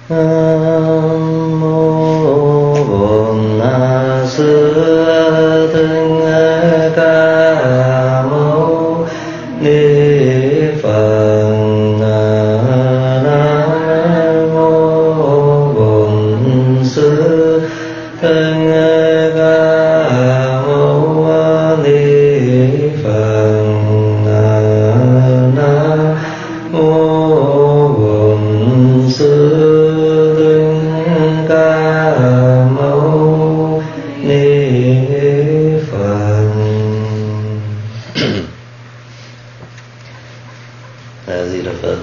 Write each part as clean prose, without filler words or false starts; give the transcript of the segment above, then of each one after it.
Nam mô Bổn Sư Thích Ca Mâu Ni Phật. Nam mô Bổn Sư Thích Ca Mâu Ni Phật. Nam mô Bổn Sư Thích Ca Mâu Ni Phật. Di Đà Phật.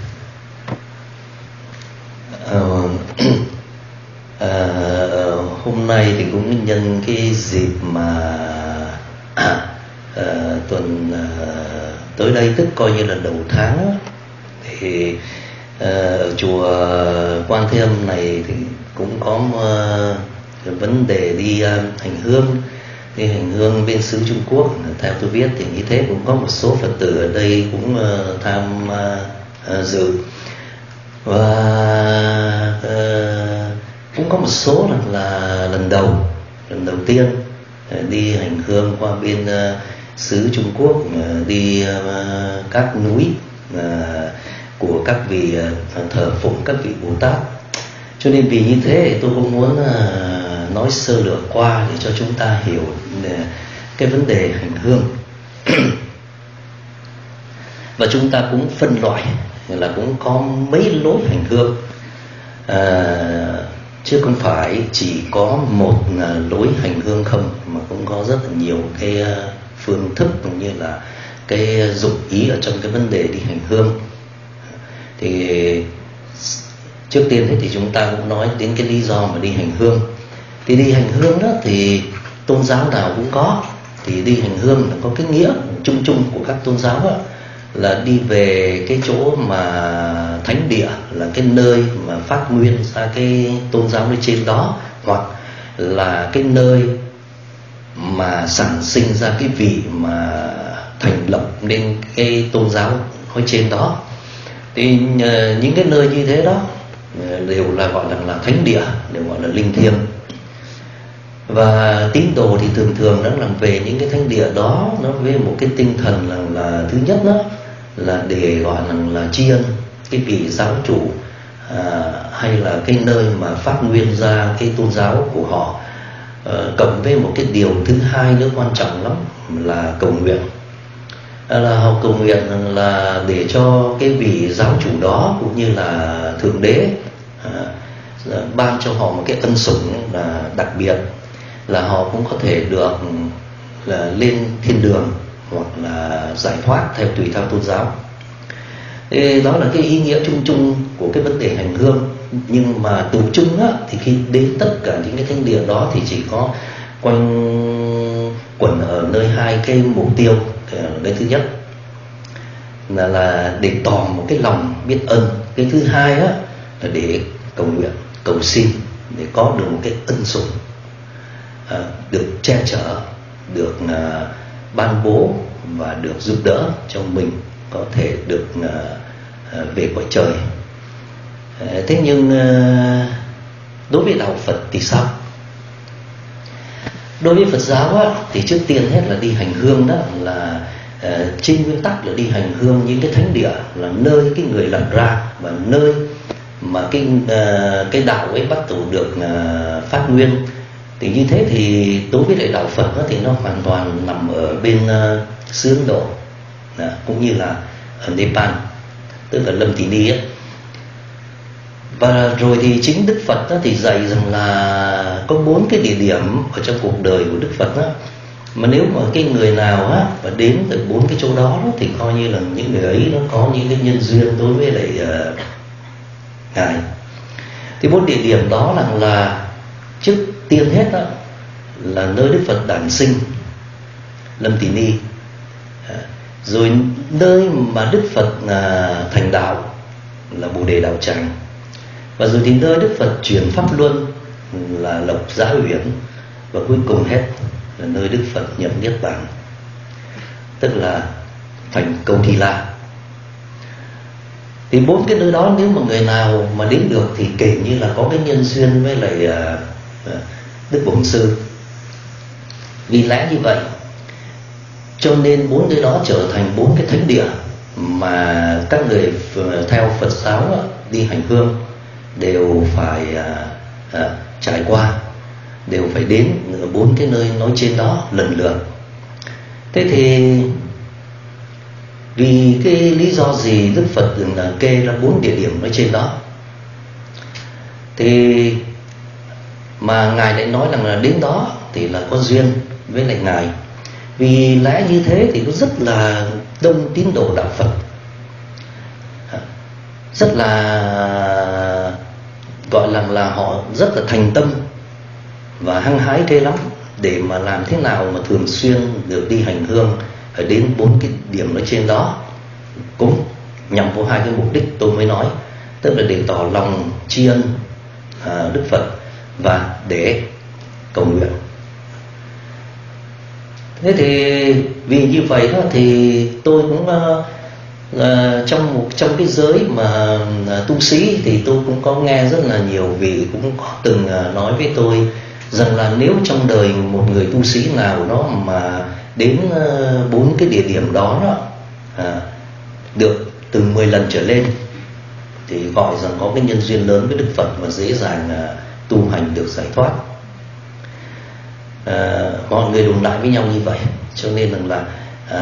Hôm nay thì cũng nhân cái dịp mà tuần tới đây, tức coi như là đầu tháng, thì ở chùa Quan Thế Âm này thì cũng có vấn đề đi hành hương. Đi hành hương bên xứ Trung Quốc, theo tôi biết thì như thế, cũng có một số Phật tử ở đây cũng tham dự, và cũng có một số là lần đầu tiên đi hành hương qua bên xứ Trung Quốc, đi các núi của các vị thờ phụng các vị Bồ Tát. Cho nên vì như thế thì tôi cũng muốn nói sơ lược qua để cho chúng ta hiểu cái vấn đề hành hương. Và chúng ta cũng phân loại là cũng có mấy lối hành hương, chứ không phải chỉ có một lối hành hương không, mà cũng có rất là nhiều cái phương thức cũng như là cái dụng ý ở trong cái vấn đề đi hành hương. Thì trước tiên thì chúng ta cũng nói đến cái lý do mà đi hành hương. Thì đi hành hương đó thì tôn giáo nào cũng có. Thì đi hành hương là có cái nghĩa chung chung của các tôn giáo đó, là đi về cái chỗ mà thánh địa, là cái nơi mà phát nguyên ra cái tôn giáo nơi trên đó, hoặc là cái nơi mà sản sinh ra cái vị mà thành lập nên cái tôn giáo nói trên đó. Thì những cái nơi như thế đó đều là gọi là thánh địa, đều gọi là linh thiêng. Và tín đồ thì thường thường nó làm về những cái thánh địa đó, nó với một cái tinh thần là thứ nhất đó là để gọi là tri ân cái vị giáo chủ, hay là cái nơi mà phát nguyên ra cái tôn giáo của họ. Cộng với một cái điều thứ hai nữa quan trọng lắm là cầu nguyện. Là họ cầu nguyện là để cho cái vị giáo chủ đó cũng như là thượng đế ban cho họ một cái ân sủng là đặc biệt, là họ cũng có thể được là lên thiên đường hoặc là giải thoát tùy theo tôn giáo. Thì đó là cái ý nghĩa chung chung của cái vấn đề hành hương. Nhưng mà tụ chung á, thì khi đến tất cả những cái thánh địa đó thì chỉ có quanh quẩn ở nơi hai cái mục tiêu. Cái thứ nhất là để tỏ một cái lòng biết ơn. Cái thứ hai á, là để cầu nguyện, cầu xin, để có được một cái ân sủng, được che chở, được ban bố và được giúp đỡ cho mình có thể được về cõi trời. Thế nhưng đối với đạo Phật thì sao? Đối với Phật giáo á, thì trước tiên hết là đi hành hương đó là trên nguyên tắc là đi hành hương những cái thánh địa, là nơi cái người lập ra và nơi mà cái đạo ấy bắt đầu được phát nguyên. Thì như thế thì đối với lại đạo Phật đó, thì nó hoàn toàn nằm ở bên xứ Ấn Độ, cũng như là ở Nepal, tức là Lâm Tỷ Ni ấy. Và rồi thì chính Đức Phật đó thì dạy rằng là có 4 cái địa điểm ở trong cuộc đời của Đức Phật đó, mà nếu mà cái người nào á mà đến từ 4 cái chỗ đó thì coi như là những người ấy nó có những cái nhân duyên đối với lại ngài. Thì 4 địa điểm đó là trước tiên hết đó là nơi Đức Phật đản sinh, Lâm Tỷ Ni, rồi nơi mà Đức Phật thành đạo là Bồ Đề Đạo Tràng, và rồi thì nơi Đức Phật truyền pháp luân là Lộc Giá Uyển, và cuối cùng hết là nơi Đức Phật nhập niết bàn, tức là thành Câu Thi La. Thì 4 cái nơi đó nếu mà người nào mà đến được thì kể như là có cái nhân duyên với lại Đức Bổn Sư. Vì lẽ như vậy cho nên 4 nơi đó trở thành 4 cái thánh địa mà các người theo Phật giáo đi hành hương đều phải trải qua, đều phải đến 4 cái nơi nói trên đó lần lượt. Thế thì vì cái lý do gì Đức Phật kê ra 4 địa điểm nói trên đó, thì mà Ngài lại nói rằng là đến đó thì là có duyên với lại Ngài. Vì lẽ như thế thì nó rất là đông tín đồ đạo Phật, rất là gọi là họ rất là thành tâm và hăng hái ghê lắm để mà làm thế nào mà thường xuyên được đi hành hương ở đến 4 cái điểm nói trên đó, cũng nhằm vào 2 cái mục đích tôi mới nói, tức là để tỏ lòng tri ân Đức Phật và để cầu nguyện. Thế thì vì như vậy đó thì tôi cũng trong cái giới mà tu sĩ thì tôi cũng có nghe rất là nhiều vị cũng có từng nói với tôi rằng là nếu trong đời một người tu sĩ nào đó mà đến 4 cái địa điểm đó được từ 10 lần trở lên thì gọi rằng có cái nhân duyên lớn với Đức Phật và dễ dàng tu hành được giải thoát. Mọi người đùn lại với nhau như vậy, cho nên rằng là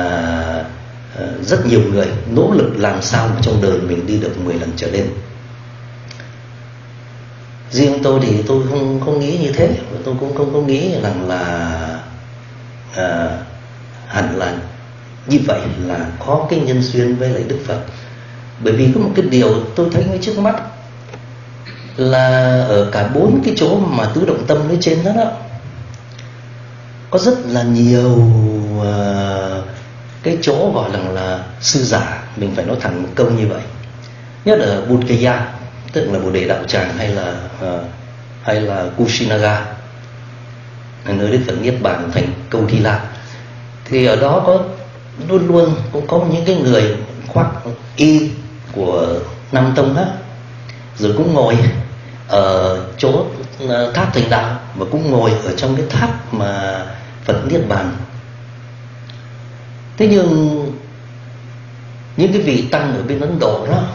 rất nhiều người nỗ lực làm sao mà trong đời mình đi được 10 lần trở lên. Riêng tôi thì tôi không nghĩ như thế, và tôi cũng không có nghĩ rằng là hẳn là như vậy là có cái nhân duyên với lại Đức Phật. Bởi vì có một cái điều tôi thấy ngay trước mắt là ở cả 4 cái chỗ mà tứ động tâm nói trên đó, có rất là nhiều cái chỗ gọi là sư giả, mình phải nói thẳng một câu như vậy. Nhất ở Bodh Gaya, tức là Bồ Đề Đạo Tràng, hay là Kushinaga, nơi Đức Phật niết bàn thành Câu Thi La, thì ở đó có luôn luôn cũng có những cái người khoác y của Nam Tông á, rồi cũng ngồi ở chỗ tháp Thành Đạo và cũng ngồi ở trong cái tháp mà Phật niết bàn. Thế nhưng những cái vị tăng ở bên Ấn Độ đó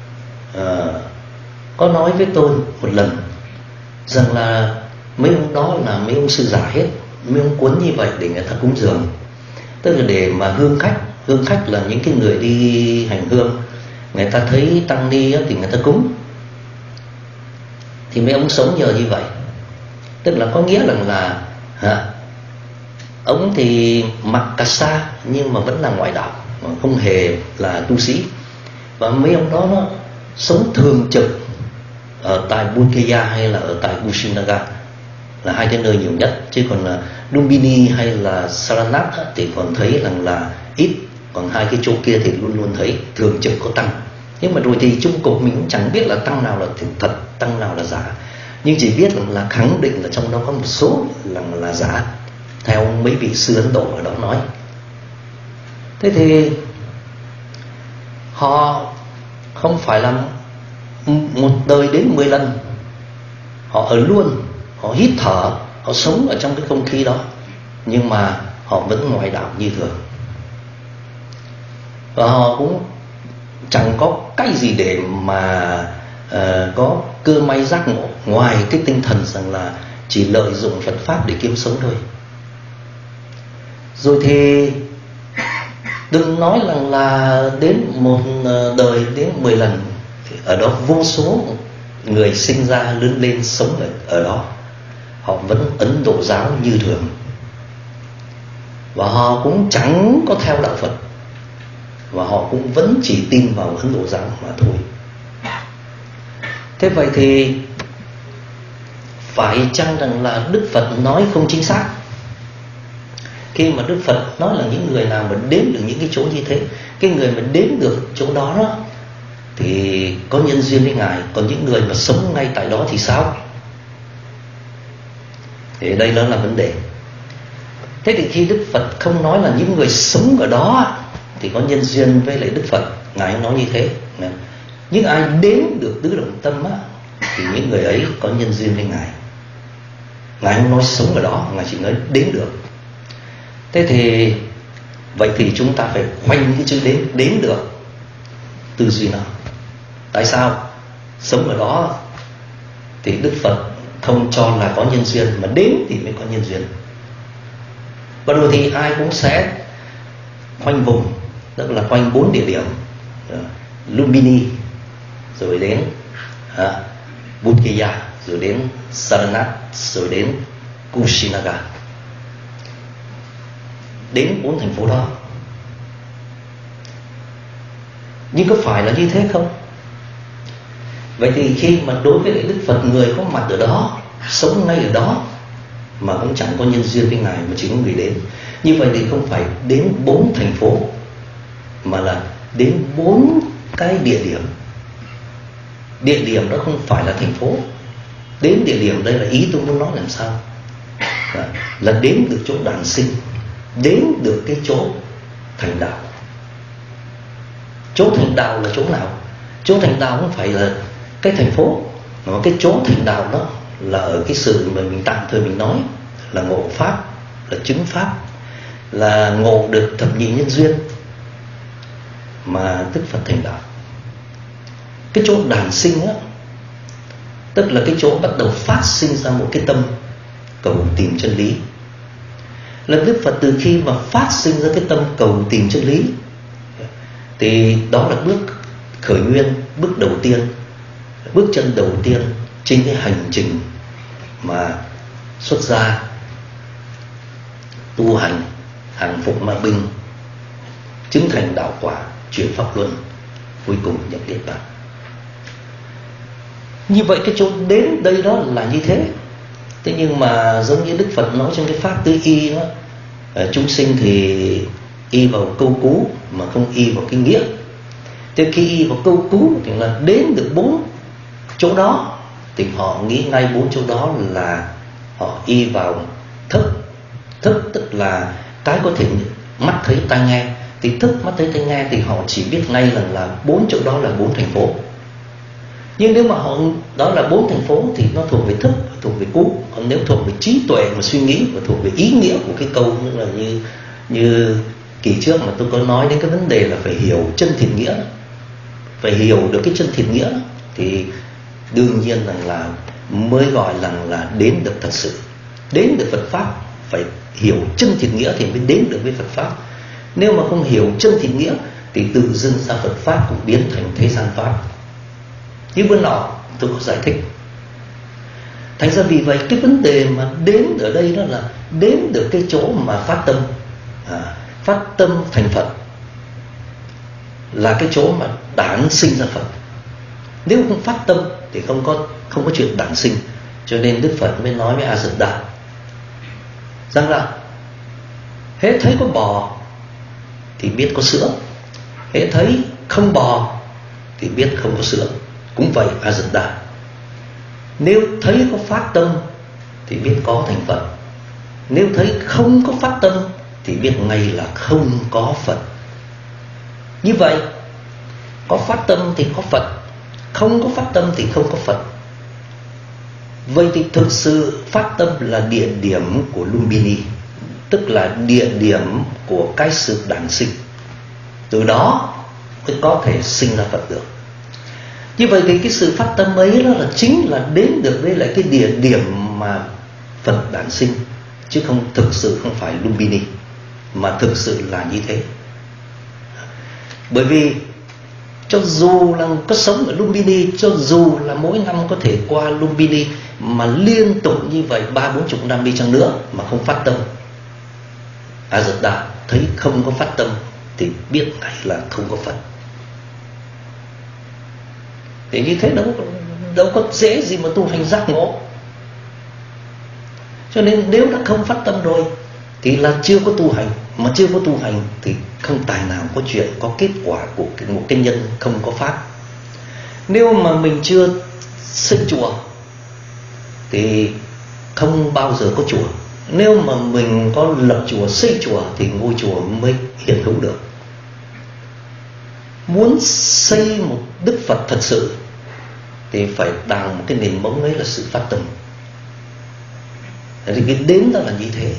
có nói với tôi một lần rằng là mấy ông đó là mấy ông sư giả hết, mấy ông cuốn như vậy để người ta cúng dường, tức là để mà hương khách là những cái người đi hành hương, người ta thấy tăng ni thì người ta cúng, thì mấy ông sống nhờ như vậy. Tức là có nghĩa rằng là ông thì mặc cà sa nhưng mà vẫn là ngoại đạo, không hề là tu sĩ. Và mấy ông đó nó sống thường trực ở tại Bodh Gaya hay là ở tại Kushinaga, là 2 cái nơi nhiều nhất. Chứ còn là Lumbini hay là Saranath thì còn thấy rằng là ít, còn 2 cái chỗ kia thì luôn luôn thấy thường trực có tăng. Nhưng mà rồi thì chung cục mình cũng chẳng biết là tăng nào là thật, tăng nào là giả, nhưng chỉ biết là khẳng định là trong đó có một số là giả, theo mấy vị sư Ấn Độ ở đó nói. Thế thì họ không phải là một đời đến 10 lần, họ ở luôn, họ hít thở, họ sống ở trong cái không khí đó, nhưng mà họ vẫn ngoại đạo như thường. Và họ cũng chẳng có cái gì để mà có cơ may giác ngộ ngoài cái tinh thần rằng là chỉ lợi dụng Phật Pháp để kiếm sống thôi. Rồi thì đừng nói rằng là đến một đời đến 10 lần, ở đó vô số người sinh ra lớn lên sống ở đó, họ vẫn Ấn Độ giáo như thường, và họ cũng chẳng có theo đạo Phật, và họ cũng vẫn chỉ tin vào Ấn Độ giáo mà thôi. Thế vậy thì phải chăng rằng là Đức Phật nói không chính xác khi mà Đức Phật nói là những người nào mà đến được những cái chỗ như thế, cái người mà đến được chỗ đó thì có nhân duyên với Ngài, còn những người mà sống ngay tại đó thì sao? Thì đây đó là vấn đề. Thế thì khi Đức Phật không nói là những người sống ở đó thì có nhân duyên với lại Đức Phật, Ngài không nói như thế. Những ai đến được tứ động tâm á, thì những người ấy có nhân duyên với Ngài. Ngài không nói sống ở đó, Ngài chỉ nói đến được. Thế thì vậy thì chúng ta phải khoanh cái chữ đến được tư duy nào. Tại sao sống ở đó thì Đức Phật không cho là có nhân duyên, mà đến thì mới có nhân duyên. Và rồi thì ai cũng sẽ khoanh vùng, tức là khoanh 4 địa điểm: Lumbini, rồi đến Bodhgaya, rồi đến Saranath, rồi đến Kushinaga. Đến 4 thành phố đó. Nhưng có phải là như thế không? Vậy thì khi mà đối với Đức Phật, người có mặt ở đó, sống ngay ở đó, mà cũng chẳng có nhân duyên với Ngài, mà chỉ có người đến, như vậy thì không phải đến 4 thành phố, mà là đến 4 cái địa điểm. Địa điểm đó không phải là thành phố. Đến địa điểm đây là ý tôi muốn nói làm sao, là đến được chỗ đản sinh, đến được cái chỗ thành đạo. Chỗ thành đạo là chỗ nào? Chỗ thành đạo không phải là cái thành phố, mà cái chỗ thành đạo đó là ở cái sự mà mình tạm thời mình nói là ngộ pháp, là chứng pháp, là ngộ được thập nhị nhân duyên mà Đức Phật thành đạo. Cái chỗ đản sinh á, tức là cái chỗ bắt đầu phát sinh ra một cái tâm cầu tìm chân lý. Là Đức Phật từ khi mà phát sinh ra cái tâm cầu tìm chân lý, thì đó là bước khởi nguyên, bước đầu tiên, bước chân đầu tiên trên cái hành trình mà xuất gia, tu hành, hàng phục ma binh, chứng thành đạo quả, chuyển pháp luân, cuối cùng nhập niết bàn. Như vậy cái chỗ đến đây đó là như thế. Thế nhưng mà giống như Đức Phật nói trong cái pháp tứ y đó, chúng sinh thì y vào câu cú mà không y vào cái nghĩa. Thế khi y vào câu cú thì là đến được 4 chỗ đó, thì họ nghĩ ngay 4 chỗ đó là họ y vào thức. Thức tức là cái có thể mắt thấy tai nghe. Thì thức mắt thấy tai nghe thì họ chỉ biết ngay là 4 chỗ đó là 4 thành phố. Nhưng nếu mà họ đó là 4 thành phố thì nó thuộc về thức, thuộc về cú. Còn nếu thuộc về trí tuệ mà suy nghĩ, và thuộc về ý nghĩa của cái câu, là như kỳ trước mà tôi có nói đến cái vấn đề là phải hiểu chân thiện nghĩa. Phải hiểu được cái chân thiện nghĩa thì đương nhiên rằng là mới gọi là đến được thật sự. Đến được Phật Pháp phải hiểu chân thiện nghĩa thì mới đến được với Phật Pháp. Nếu mà không hiểu chân thiện nghĩa thì tự dưng ra Phật Pháp cũng biến thành thế gian Pháp. Như bữa nọ tôi có giải thích. Thành ra vì vậy cái vấn đề mà đến ở đây đó là đến được cái chỗ mà phát tâm thành Phật, là cái chỗ mà đản sinh ra Phật. Nếu không phát tâm thì không có chuyện đản sinh. Cho nên Đức Phật mới nói với A Dật Đà rằng là hễ thấy có bò thì biết có sữa, hễ thấy không bò thì biết không có sữa. Cũng vậy A Dật Đà, nếu thấy có phát tâm thì biết có thành Phật, nếu thấy không có phát tâm thì biết ngay là không có Phật. Như vậy có phát tâm thì có Phật, không có phát tâm thì không có Phật. Vậy thì thực sự phát tâm là địa điểm của Lumbini, tức là địa điểm của cái sự đản sinh. Từ đó mới có thể sinh ra Phật được. Như vậy thì cái sự phát tâm ấy đó là chính là đến được với lại cái địa điểm mà Phật đản sinh, chứ thực sự không phải Lumbini, mà thực sự là như thế. Bởi vì cho dù là có sống ở Lumbini, cho dù là mỗi năm có thể qua Lumbini mà liên tục như vậy 30-40 năm đi chăng nữa mà không phát tâm, A Dật Đà thấy không có phát tâm thì biết ngay là không có Phật. Thì như thế đâu có dễ gì mà tu hành giác ngộ. Cho nên nếu đã không phát tâm rồi thì là chưa có tu hành. Mà chưa có tu hành thì không tài nào có chuyện có kết quả của một cái nhân không có pháp. Nếu mà mình chưa xây chùa thì không bao giờ có chùa. Nếu mà mình có lập chùa, xây chùa thì ngôi chùa mới hiện hữu được. muốn xây một Đức Phật thật sự thì phải đào một cái nền móng ấy là sự phát tâm. Thì cái đến đó là như thế.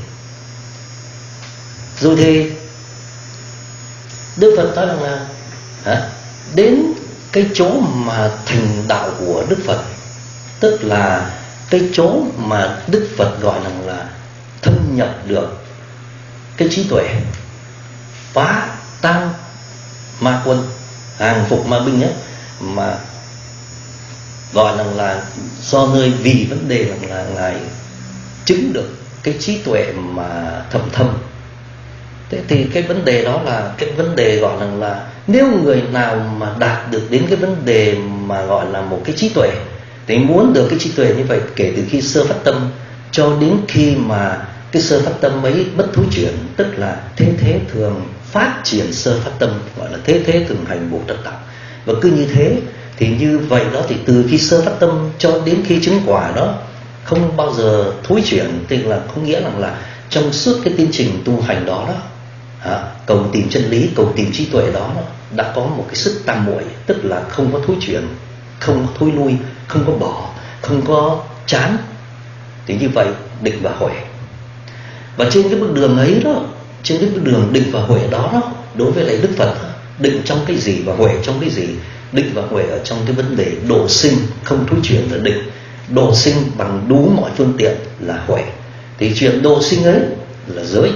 Rồi thì Đức Phật nói rằng là đến cái chỗ mà thành đạo của Đức Phật, tức là cái chỗ mà Đức Phật gọi là thâm nhập được cái trí tuệ, phá tan ma quân, hàng phục ma binh ấy, mà gọi là do nơi vì vấn đề là Ngài chứng được cái trí tuệ mà thâm. Thế thì cái vấn đề đó là cái vấn đề gọi là nếu người nào mà đạt được đến cái vấn đề mà gọi là một cái trí tuệ, thì muốn được cái trí tuệ như vậy kể từ khi sơ phát tâm cho đến khi mà cái sơ phát tâm ấy bất thối chuyển, tức là thế thường phát triển sơ phát tâm, gọi là thế thường hành Bồ Tát đạo. Và cứ như thế thì như vậy đó, thì từ khi sơ phát tâm cho đến khi chứng quả đó không bao giờ thối chuyển, tức là không nghĩa là trong suốt cái tiến trình tu hành đó cầu tìm chân lý, cầu tìm trí tuệ đó đã có một cái sức tam muội, tức là không có thối chuyển, không có thối lui, không có bỏ, không có chán. Thì như vậy định và huệ. Và trên cái bước đường ấy đó, trên cái bước đường định và huệ đó, đối với lại Đức Phật, định trong cái gì và huệ trong cái gì? Định và huệ ở trong cái vấn đề độ sinh không thối chuyển là định, độ sinh bằng đủ mọi phương tiện là huệ. Thì chuyện độ sinh ấy là giới.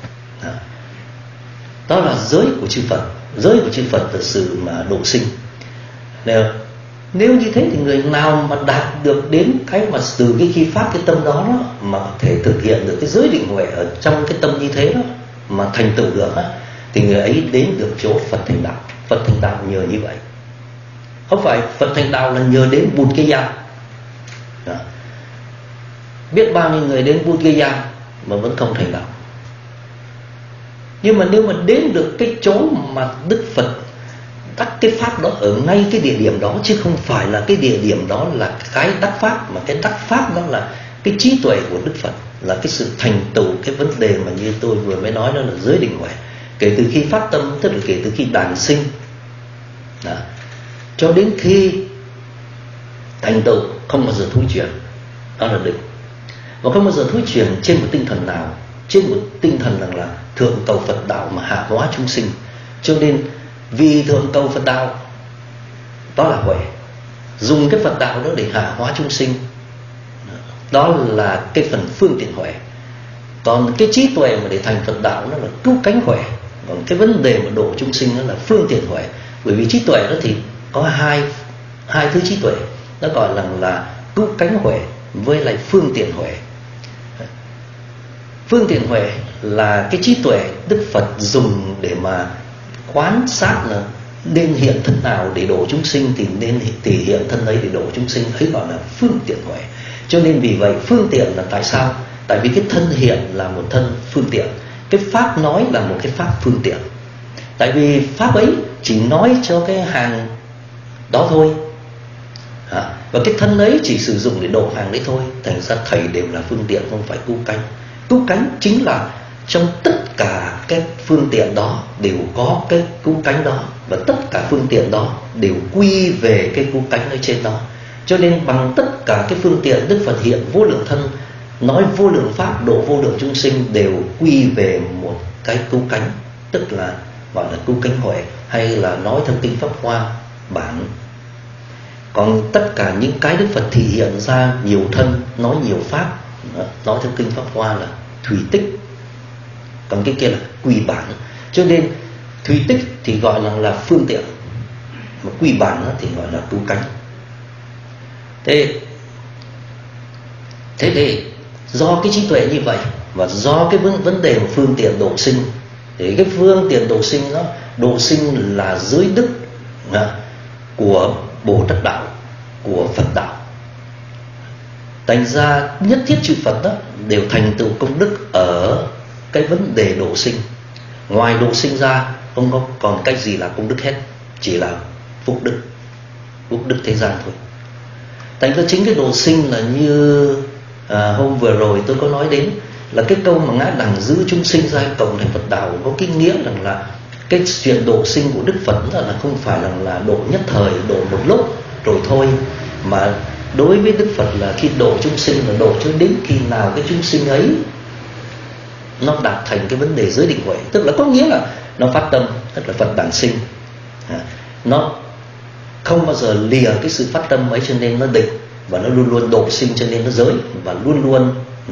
Đó là giới của chư Phật. Giới của chư Phật là sự mà độ sinh. Nếu như thế thì người nào mà đạt được đến cái mà từ cái khi phát cái tâm đó, mà có thể thực hiện được cái giới định huệ ở trong cái tâm như thế đó, mà thành tựu được thì người ấy đến được chỗ Phật thành đạo. Phật thành đạo nhờ như vậy. Không phải Phật thành đạo là nhờ đến Bụt Kê Gia. Biết bao nhiêu người đến Bụt Kê Gia mà vẫn không thành đạo. Nhưng mà nếu mà đến được cái chỗ mà Đức Phật đắc cái pháp đó ở ngay cái địa điểm đó, chứ không phải là cái địa điểm đó là cái đắc pháp, mà cái đắc pháp đó là cái trí tuệ của Đức Phật, là cái sự thành tựu cái vấn đề mà như tôi vừa mới nói, đó là giới định huệ. Kể từ khi phát tâm, tức là kể từ khi đản sinh đó, cho đến khi thành tựu không bao giờ thối chuyển, đó là định. Và không bao giờ thối chuyển trên một tinh thần nào, trên một tinh thần rằng là thượng cầu Phật đạo mà hạ hóa chúng sinh. Cho nên vì thượng cầu Phật đạo đó là huệ, dùng cái Phật đạo đó để hạ hóa chúng sinh, đó là cái phần phương tiện huệ. Còn cái trí tuệ mà để thành Phật đạo nó là cứu cánh huệ. Còn cái vấn đề mà độ chúng sinh đó là phương tiện huệ. Bởi vì trí tuệ đó thì có hai thứ trí tuệ, nó gọi là cứu cánh huệ với lại phương tiện huệ. Phương tiện huệ là cái trí tuệ Đức Phật dùng để mà quan sát là nên hiện thân nào để độ chúng sinh thì nên thể hiện thân ấy để độ chúng sinh, ấy gọi là phương tiện huệ. Cho nên vì vậy phương tiện là tại sao? Tại vì cái thân hiện là một thân phương tiện, cái pháp nói là một cái pháp phương tiện. Tại vì pháp ấy chỉ nói cho cái hàng đó thôi, và cái thân ấy chỉ sử dụng để độ hàng đấy thôi. Thành ra thầy đều là phương tiện, không phải cứu cánh. Cứu cánh chính là trong tất cả các phương tiện đó đều có cái cứu cánh đó, và tất cả phương tiện đó đều quy về cái cứu cánh ở trên đó. Cho nên bằng tất cả cái phương tiện Đức Phật hiện vô lượng thân, nói vô lượng pháp, độ vô lượng chúng sinh, đều quy về một cái cứu cánh, tức là gọi là cứu cánh huệ, hay là nói theo kinh Pháp Hoa bản. Còn tất cả những cái Đức Phật thị hiện ra nhiều thân, nói nhiều pháp, nói theo kinh Pháp Hoa là thủy tích, còn cái kia là quy bản. Cho nên thủy tích thì gọi là phương tiện, mà quy bản thì gọi là cứu cánh. Thế thì do cái trí tuệ như vậy, và do cái vấn đề của phương tiện độ sinh, thì cái phương tiện độ sinh đó, độ sinh là giới đức của Bồ Tát đạo, của Phật đạo. Thành ra nhất thiết chư Phật đó đều thành tựu công đức ở cái vấn đề độ sinh. Ngoài độ sinh ra không có còn cách gì là công đức hết, chỉ là phúc đức thế gian thôi. Thành ra chính cái độ sinh là như hôm vừa rồi tôi có nói đến, là cái câu mà Ngã Đẳng giữ chúng sinh ra cộng thành Phật đạo, có cái nghĩa rằng là cái chuyện độ sinh của Đức Phật là không phải là độ nhất thời, độ một lúc rồi thôi, mà đối với Đức Phật là khi độ chúng sinh là độ cho đến khi nào cái chúng sinh ấy nó đạt thành cái vấn đề giới định huệ, tức là có nghĩa là nó phát tâm, tức là Phật đản sinh, nó không bao giờ lìa cái sự phát tâm ấy, cho nên nó định, và nó luôn luôn độ sinh cho nên nó giới, và luôn luôn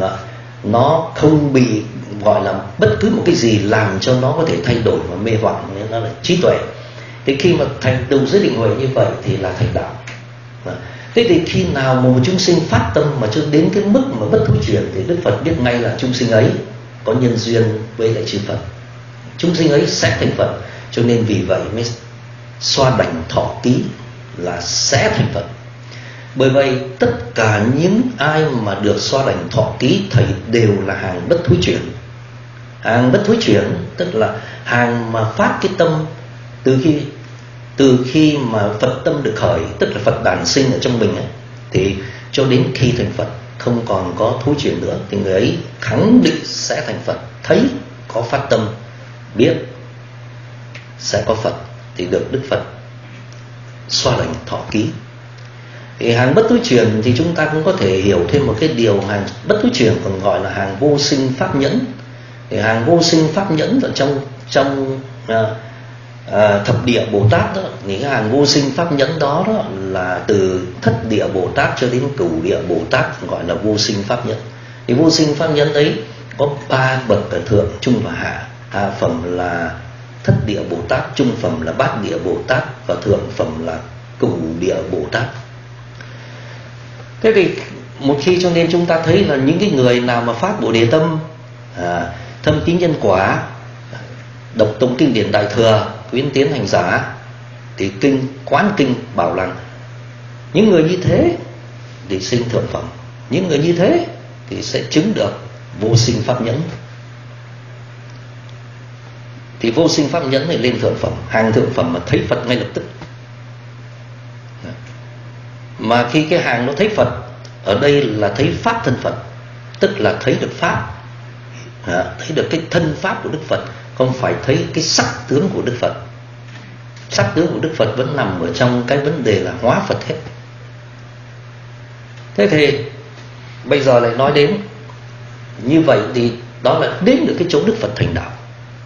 nó không bị gọi là bất cứ một cái gì làm cho nó có thể thay đổi và mê hoặc, nên nó là trí tuệ. Thì khi mà thành tựu giới định huệ như vậy thì là thành đạo. Thế thì khi nào một chúng sinh phát tâm mà cho đến cái mức mà bất thối chuyển thì Đức Phật biết ngay là chúng sinh ấy có nhân duyên với lại chư Phật, chúng sinh ấy sẽ thành Phật. Cho nên vì vậy mới xoa đảnh thọ ký là sẽ thành Phật. Bởi vậy tất cả những ai mà được xoa đảnh thọ ký thầy đều là hàng bất thối chuyển. Hàng bất thối chuyển tức là hàng mà phát cái tâm từ khi mà Phật tâm được khởi, tức là Phật đản sinh ở trong mình ấy, thì cho đến khi thành Phật không còn có thối chuyển nữa, thì người ấy khẳng định sẽ thành Phật. Thấy có phát tâm, biết sẽ có Phật thì được Đức Phật xoa đảnh thọ ký. Thì hàng bất thối chuyển thì chúng ta cũng có thể hiểu thêm một cái điều, hàng bất thối chuyển còn gọi là hàng vô sinh pháp nhẫn. Thì hàng vô sinh pháp nhẫn ở trong thập địa Bồ Tát đó, những cái hàng vô sinh pháp nhẫn đó là từ thất địa Bồ Tát cho đến cửu địa Bồ Tát, gọi là vô sinh pháp nhẫn. Thì vô sinh pháp nhẫn ấy có 3 bậc ở thượng, trung và hạ. Hạ phẩm là thất địa Bồ Tát, trung phẩm là bát địa Bồ Tát, và thượng phẩm là cửu địa Bồ Tát. Thế thì một khi cho nên chúng ta thấy là những cái người nào mà phát Bồ Đề tâm, thâm tín nhân quả, đọc tụng kinh điển Đại Thừa, khuyến tiến hành giả, thì kinh quán kinh bảo rằng những người như thế thì sinh thượng phẩm, những người như thế thì sẽ chứng được vô sinh pháp nhẫn. Thì vô sinh pháp nhẫn này lên thượng phẩm, hàng thượng phẩm mà thấy Phật ngay lập tức. Mà khi cái hàng nó thấy Phật, ở đây là thấy pháp thân Phật, tức là thấy được pháp, thấy được cái thân pháp của Đức Phật, không phải thấy cái sắc tướng của Đức Phật. Sắc tướng của Đức Phật vẫn nằm ở trong cái vấn đề là hóa Phật hết. Thế thì bây giờ lại nói đến như vậy thì đó là đến được cái chỗ Đức Phật thành đạo.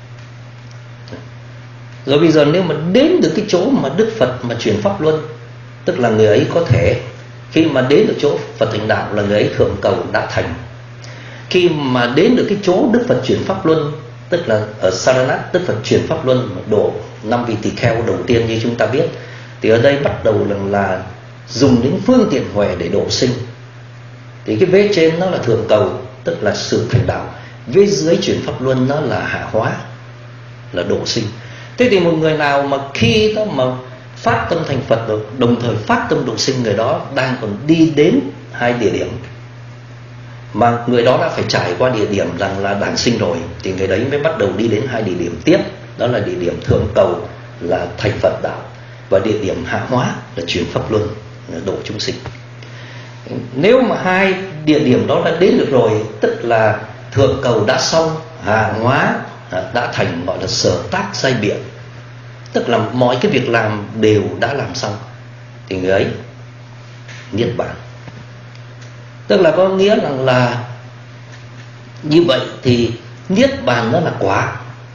Rồi bây giờ nếu mà đến được cái chỗ mà Đức Phật mà chuyển pháp luân, tức là người ấy có thể khi mà đến được chỗ Phật thành đạo là người ấy thượng cầu đã thành. Khi mà đến được cái chỗ Đức Phật chuyển pháp luân, tức là ở Saranat, Đức Phật chuyển pháp luân độ 5 vị tỳ kheo đầu tiên như chúng ta biết, thì ở đây bắt đầu là dùng đến phương tiện huệ để độ sinh. Thì cái vế trên nó là thượng cầu, tức là sự thành đạo. Vế dưới chuyển pháp luân nó là hạ hóa, là độ sinh. Thế thì một người nào mà khi đó mà phát tâm thành Phật được, đồng thời phát tâm độ sinh, người đó đang còn đi đến 2 địa điểm, mà người đó đã phải trải qua địa điểm rằng là đản sinh rồi, thì người đấy mới bắt đầu đi đến 2 địa điểm tiếp. Đó là địa điểm thượng cầu là thành Phật đạo, và địa điểm hạ hóa là chuyển pháp luân, là độ chúng sinh. Nếu mà 2 địa điểm đó đã đến được rồi, tức là thượng cầu đã xong, hạ hóa đã thành, gọi là sở tác giai biện, tức là mọi cái việc làm đều đã làm xong, thì người ấy niết bàn. Tức là có nghĩa rằng là như vậy thì niết bàn nó là quả.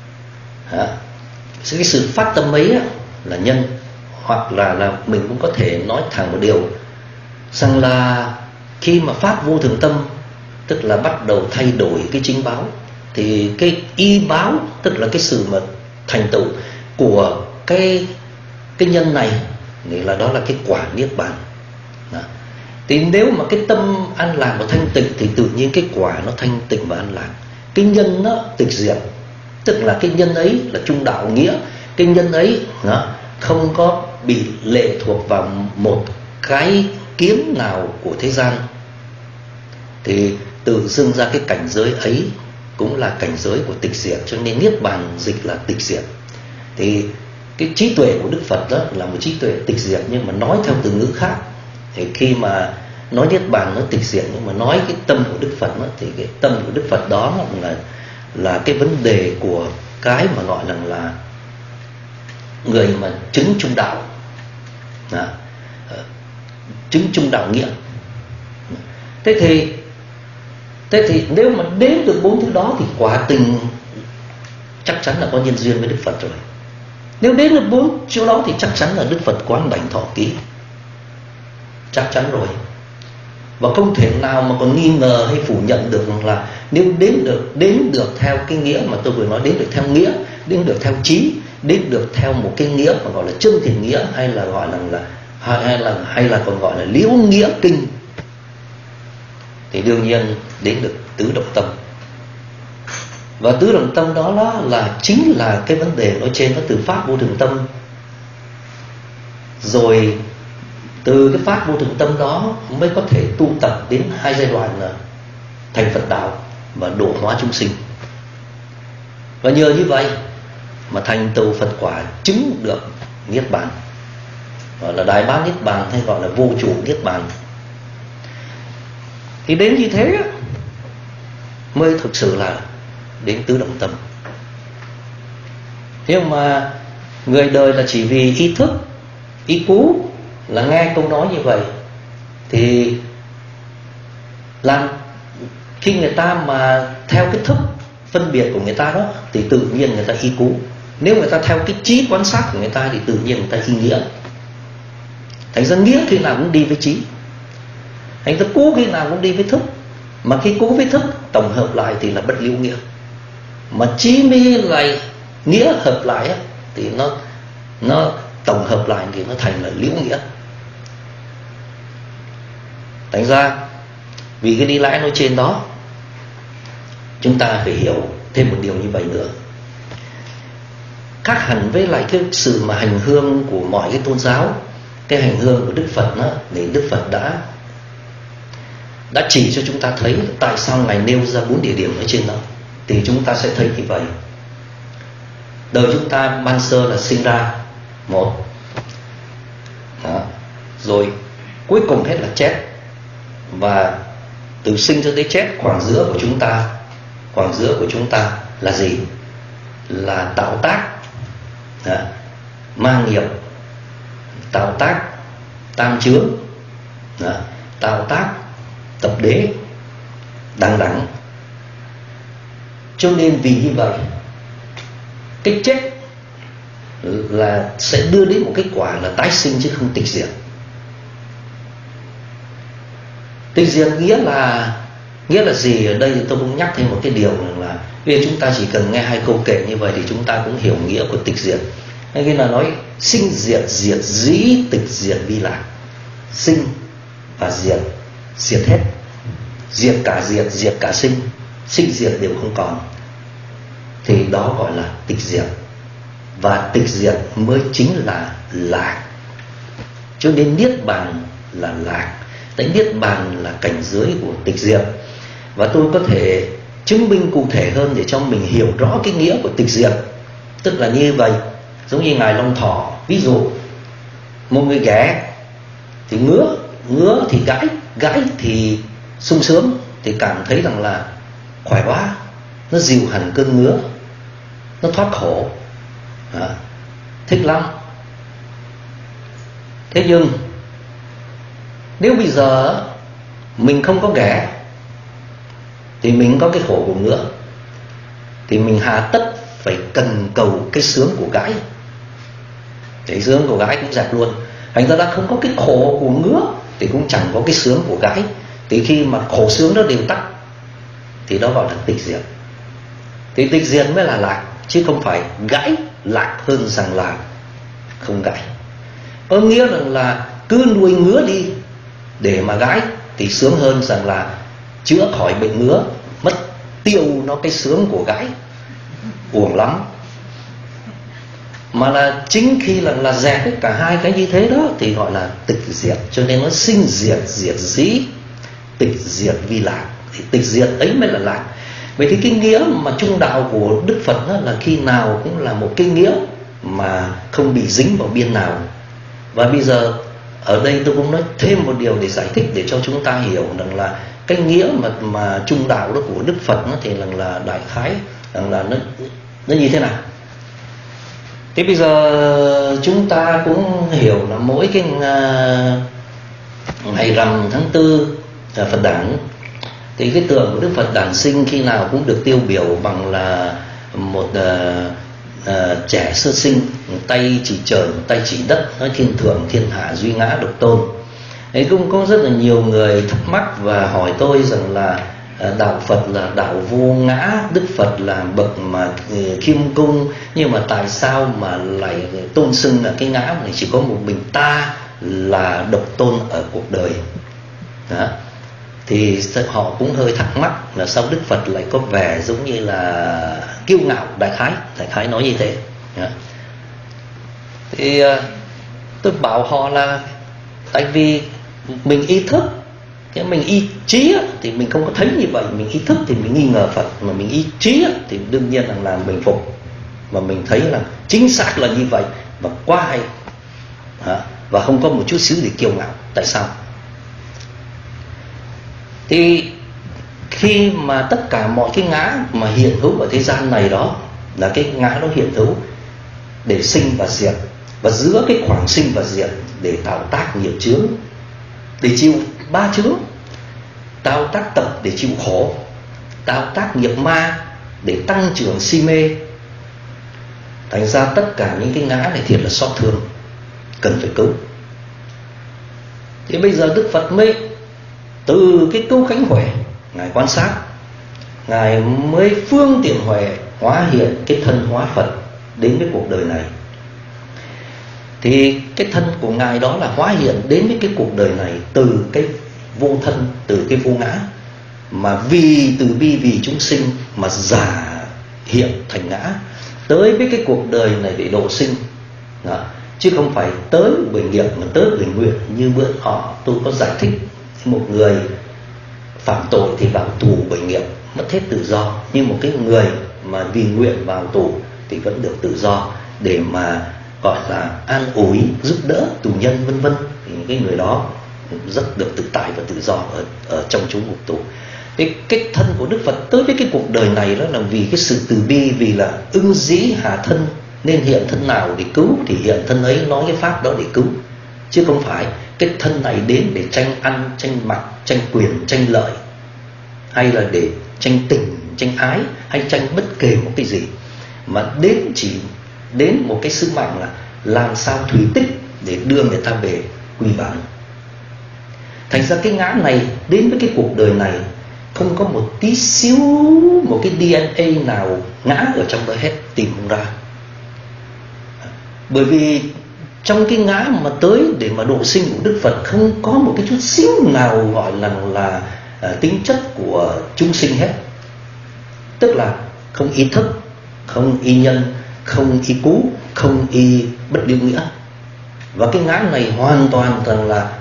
Cái sự phát tâm ấy là nhân. Hoặc là mình cũng có thể nói thẳng một điều rằng là khi mà phát vô thường tâm, tức là bắt đầu thay đổi cái chính báo, thì cái y báo, tức là cái sự mà thành tựu của cái nhân này thì là đó là cái quả niết bàn. Thì nếu mà cái tâm an lạc và thanh tịnh thì tự nhiên cái quả nó thanh tịnh và an lạc. Cái nhân nó tịch diệt, tức là cái nhân ấy là trung đạo nghĩa. Cái nhân ấy nó không có bị lệ thuộc vào một cái kiến nào của thế gian, thì tự dưng ra cái cảnh giới ấy cũng là cảnh giới của tịch diệt. Cho nên niết bàn dịch là tịch diệt. Thì cái trí tuệ của Đức Phật đó là một trí tuệ tịch diệt, nhưng mà nói theo từ ngữ khác. Thì khi mà nói niết bàn nó tịch diệt, nhưng mà nói cái tâm của Đức Phật đó, thì cái tâm của Đức Phật đó là cái vấn đề của cái mà gọi là người mà chứng trung đạo, chứng trung đạo nghĩa. Thế thì nếu mà đến được 4 thứ đó thì quả tình chắc chắn là có nhân duyên với Đức Phật rồi. Nếu đến được 4 chỗ đó thì chắc chắn là Đức Phật quán đảnh thọ ký, chắc chắn rồi. Và không thể nào mà còn nghi ngờ hay phủ nhận được là nếu đến được theo cái nghĩa mà tôi vừa nói, đến được theo nghĩa, đến được theo trí, đến được theo một cái nghĩa mà gọi là chân thiện nghĩa, hay là gọi hay là còn gọi là liễu nghĩa kinh, thì đương nhiên đến được tứ động tâm. Và tứ động tâm đó là chính là cái vấn đề nói trên, nó từ pháp vô thường tâm, rồi từ cái pháp vô thường tâm đó mới có thể tu tập đến 2 giai đoạn là thành Phật đạo và độ hóa chúng sinh. Và nhờ như vậy mà thành tựu Phật quả, chứng được niết bàn, gọi là đại bát niết bàn hay gọi là vô chủ niết bàn. Thì đến như thế mới thực sự là đến tứ động tâm. Nhưng mà người đời là chỉ vì ý thức, ý cú là nghe câu nói như vậy, thì làm khi người ta mà theo cái thức phân biệt của người ta đó thì tự nhiên người ta ý cú. Nếu người ta theo cái trí quan sát của người ta thì tự nhiên người ta ý nghĩa. Thành ra nghĩa khi nào cũng đi với trí, thành ra cú khi nào cũng đi với thức. Mà khi cú với thức tổng hợp lại thì là bất liễu nghĩa. Mà trí mi lại nghĩa hợp lại thì nó tổng hợp lại thì nó thành là liễu nghĩa. Thành ra vì cái đi lãi nói trên đó, chúng ta phải hiểu thêm một điều như vậy nữa. Khác hẳn với lại cái sự mà hành hương của mọi cái tôn giáo, cái hành hương của Đức Phật đó, thì Đức Phật đã chỉ cho chúng ta thấy tại sao Ngài nêu ra 4 địa điểm ở trên đó. Thì chúng ta sẽ thấy như vậy. Đời chúng ta ban sơ là sinh ra một đó. Rồi cuối cùng hết là chết. Và từ sinh cho tới chết, khoảng giữa của chúng ta là gì? Là tạo tác, ma nghiệp, tạo tác tam chướng, tạo tác tập đế, đằng đẵng. Cho nên vì như vậy, cái chết là sẽ đưa đến một kết quả là tái sinh chứ không tịch diệt. Tịch diệt nghĩa là gì? Ở đây tôi cũng nhắc thêm một cái điều là vì chúng ta chỉ cần nghe 2 câu kệ như vậy thì chúng ta cũng hiểu nghĩa của tịch diệt. Nên là nói sinh diệt, diệt dĩ, tịch diệt vi lạc. Sinh và diệt, diệt hết. Diệt cả sinh, sinh diệt đều không còn. Thì đó gọi là tịch diệt. Và tịch diệt mới chính là lạc. Cho nên niết bàn là lạc. Tại niết bàn là cảnh giới của tịch diệt. Và tôi có thể chứng minh cụ thể hơn để cho mình hiểu rõ cái nghĩa của tịch diệt. Tức là như vậy, giống như Ngài Long Thọ, ví dụ một người ghẻ thì ngứa thì gãi thì sung sướng, thì cảm thấy rằng là khỏe quá, nó dịu hẳn cơn ngứa, nó thoát khổ, thích lắm. Thế nhưng nếu bây giờ mình không có ghẻ thì mình có cái khổ của ngứa, thì mình hà tất phải cần cầu cái sướng của gãi. Cái sướng của gãi cũng dẹp luôn. Thành ra đã không có cái khổ của ngứa thì cũng chẳng có cái sướng của gãi. Thì khi mà khổ sướng nó đều tắt thì đó gọi là tịch diệt. Thì tịch diệt mới là lạc, chứ không phải gãi lạc hơn rằng là không gãi. Có nghĩa là cứ nuôi ngứa đi để mà gãi thì sướng hơn rằng là chữa khỏi bệnh ngứa, mất tiêu nó cái sướng của gãi, uổng lắm. Mà là chính khi là dẹp hết cả 2 cái như thế đó thì gọi là tịch diệt. Cho nên nó sinh diệt, diệt dĩ, tịch diệt vi lạc. Thì tịch diệt ấy mới là lạc. Vậy thì cái nghĩa mà trung đạo của Đức Phật đó là khi nào cũng là một cái nghĩa mà không bị dính vào biên nào. Và bây giờ ở đây tôi cũng nói thêm một điều để giải thích để cho chúng ta hiểu rằng là cái nghĩa mà trung đạo đó của Đức Phật nó thì là đại khái rằng là nó như thế nào. Thế bây giờ chúng ta cũng hiểu là mỗi cái ngày rằm tháng 4 là Phật đản, thì cái tượng của Đức Phật đản sinh khi nào cũng được tiêu biểu bằng là một trẻ sơ sinh, tay chỉ trời, tay chỉ đất, nói thiên thượng thiên hạ duy ngã độc tôn. Đấy, cũng có rất là nhiều người thắc mắc và hỏi tôi rằng là đạo Phật là đạo vô ngã, Đức Phật là bậc mà khiêm cung, nhưng mà tại sao mà lại tôn xưng là cái ngã này chỉ có một mình ta là độc tôn ở cuộc đời đó. Thì họ cũng hơi thắc mắc là sao Đức Phật lại có vẻ giống như là kiêu ngạo, đại khái nói như thế đó. Thì tôi bảo họ là tại vì mình ý thức, cái mình ý chí thì mình không có thấy như vậy, mình ý thức thì mình nghi ngờ Phật, mà mình ý chí thì đương nhiên là mình phục, mà mình thấy là chính xác là như vậy và quá hay và không có một chút xíu để kiêu ngạo. Tại sao? Thì khi mà tất cả mọi cái ngã mà hiện hữu ở thế gian này đó là cái ngã nó hiện hữu để sinh và diệt, và giữa cái khoảng sinh và diệt để tạo tác nghiệp chướng, để chịu ba chướng: tạo tác tập để chịu khổ, tạo tác nghiệp ma để tăng trưởng si mê. Thành ra tất cả những cái ngã này thiệt là xót thương, cần phải cứu. Thì bây giờ Đức Phật mới từ cái cứu cánh huệ, Ngài quan sát, Ngài mới phương tiện huệ hóa hiện cái thân hóa Phật đến với cuộc đời này. Thì cái thân của Ngài đó là hóa hiện đến với cái cuộc đời này từ cái vô thân, từ cái vô ngã, mà vì từ bi vì chúng sinh mà giả hiện thành ngã tới với cái cuộc đời này để độ sinh đó. Chứ không phải tới bởi nghiệp mà tới bởi nguyện. Như bữa họ tôi có giải thích, một người phạm tội thì vào tù bởi nghiệp, mất hết tự do, nhưng một cái người mà vì nguyện vào tù thì vẫn được tự do, để mà gọi là an ủi, giúp đỡ tù nhân vân vân. Thì cái người đó rất được tự tại và tự do ở trong chúng ngục tù. Cái thân của Đức Phật tới với cái cuộc đời này đó là vì cái sự từ bi, vì là ưng dĩ hạ thân nên hiện thân nào để cứu thì hiện thân ấy, nói cái pháp đó để cứu, chứ không phải cái thân này đến để tranh ăn, tranh mặc, tranh quyền, tranh lợi, hay là để tranh tình, tranh ái, hay tranh bất kể một cái gì, mà chỉ đến một cái sứ mạng là làm sao thủy tích để đưa người ta về quy bản. Thành ra cái ngã này đến với cái cuộc đời này không có một tí xíu, một cái DNA nào ngã ở trong đó hết, tìm không ra. Bởi vì trong cái ngã mà tới để mà độ sinh của Đức Phật không có một cái chút xíu nào gọi là tính chất của chúng sinh hết. Tức là không ý thức, không y nhân, không y cú, không y bất lưu nghĩa. Và cái ngã này hoàn toàn rằng là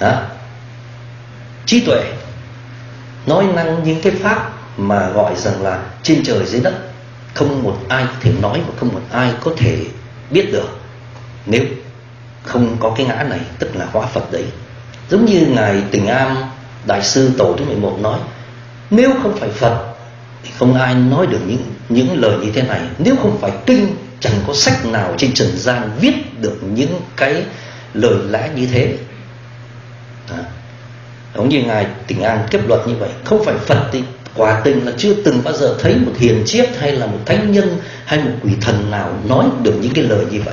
trí tuệ, nói năng những cái pháp mà gọi rằng là trên trời dưới đất, không một ai có thể nói và không một ai có thể biết được nếu không có cái ngã này, tức là hóa Phật đấy. Giống như Ngài Tình Am Đại sư Tổ thứ 11 nói, nếu không phải Phật thì không ai nói được những lời như thế này. Nếu không phải kinh, chẳng có sách nào trên trần gian viết được những cái lời lẽ như thế. Giống như Ngài Tình An kết luận như vậy. Không phải Phật thì quả tình là chưa từng bao giờ thấy một hiền triết hay là một thánh nhân hay một quỷ thần nào nói được những cái lời như vậy.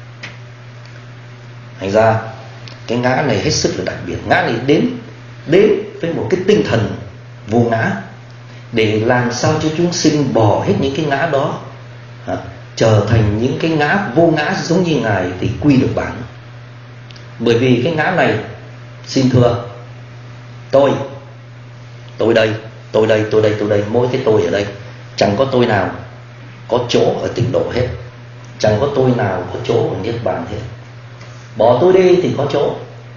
Thành ra cái ngã này hết sức là đặc biệt. Ngã này đến với một cái tinh thần vô ngã, để làm sao cho chúng sinh bỏ hết những cái ngã đó, trở thành những cái ngã vô ngã giống như Ngài thì quy được bản. Bởi vì cái ngã này, xin thưa, tôi đây, mỗi cái tôi ở đây, chẳng có tôi nào có chỗ ở tịnh độ hết, chẳng có tôi nào có chỗ ở niết bàn hết. Bỏ tôi đi thì có chỗ.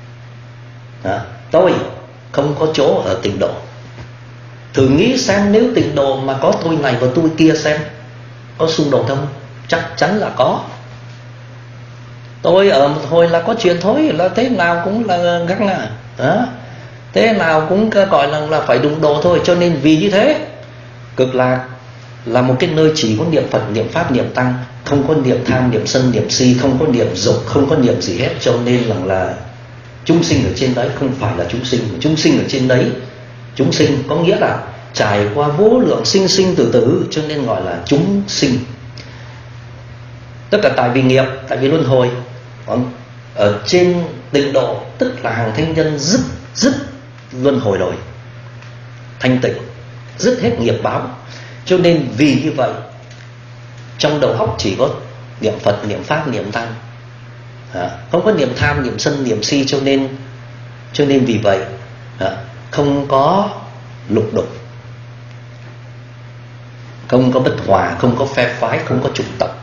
Tôi không có chỗ ở tịnh độ. Thử nghĩ xem, nếu tịnh độ mà có tôi này và tôi kia xem có xung đột không? Chắc chắn là có. Tôi ở một hồi là có chuyện thôi, là thế nào cũng là gắt ngà, thế nào cũng gọi là phải đụng độ thôi. Cho nên vì như thế cực lạc là một cái nơi chỉ có niệm Phật, niệm Pháp, niệm Tăng, không có niệm tham, niệm sân, niệm si, không có niệm dục, không có niệm gì hết. Cho nên là chúng sinh ở trên đấy không phải là chúng sinh. Chúng sinh ở trên đấy, chúng sinh có nghĩa là trải qua vô lượng sinh sinh tử tử, cho nên gọi là chúng sinh. Tất cả tại vì nghiệp, tại vì luân hồi. Còn ở trên tịnh độ, tức là hàng thanh nhân dứt luân hồi rồi, thanh tịnh, dứt hết nghiệp báo. Cho nên vì như vậy, trong đầu óc chỉ có niệm Phật, niệm Pháp, niệm Tăng, không có niệm tham, niệm sân, niệm si. Cho nên vì vậy không có lục đục, không có bất hòa, không có phe phái, không có chủng tộc.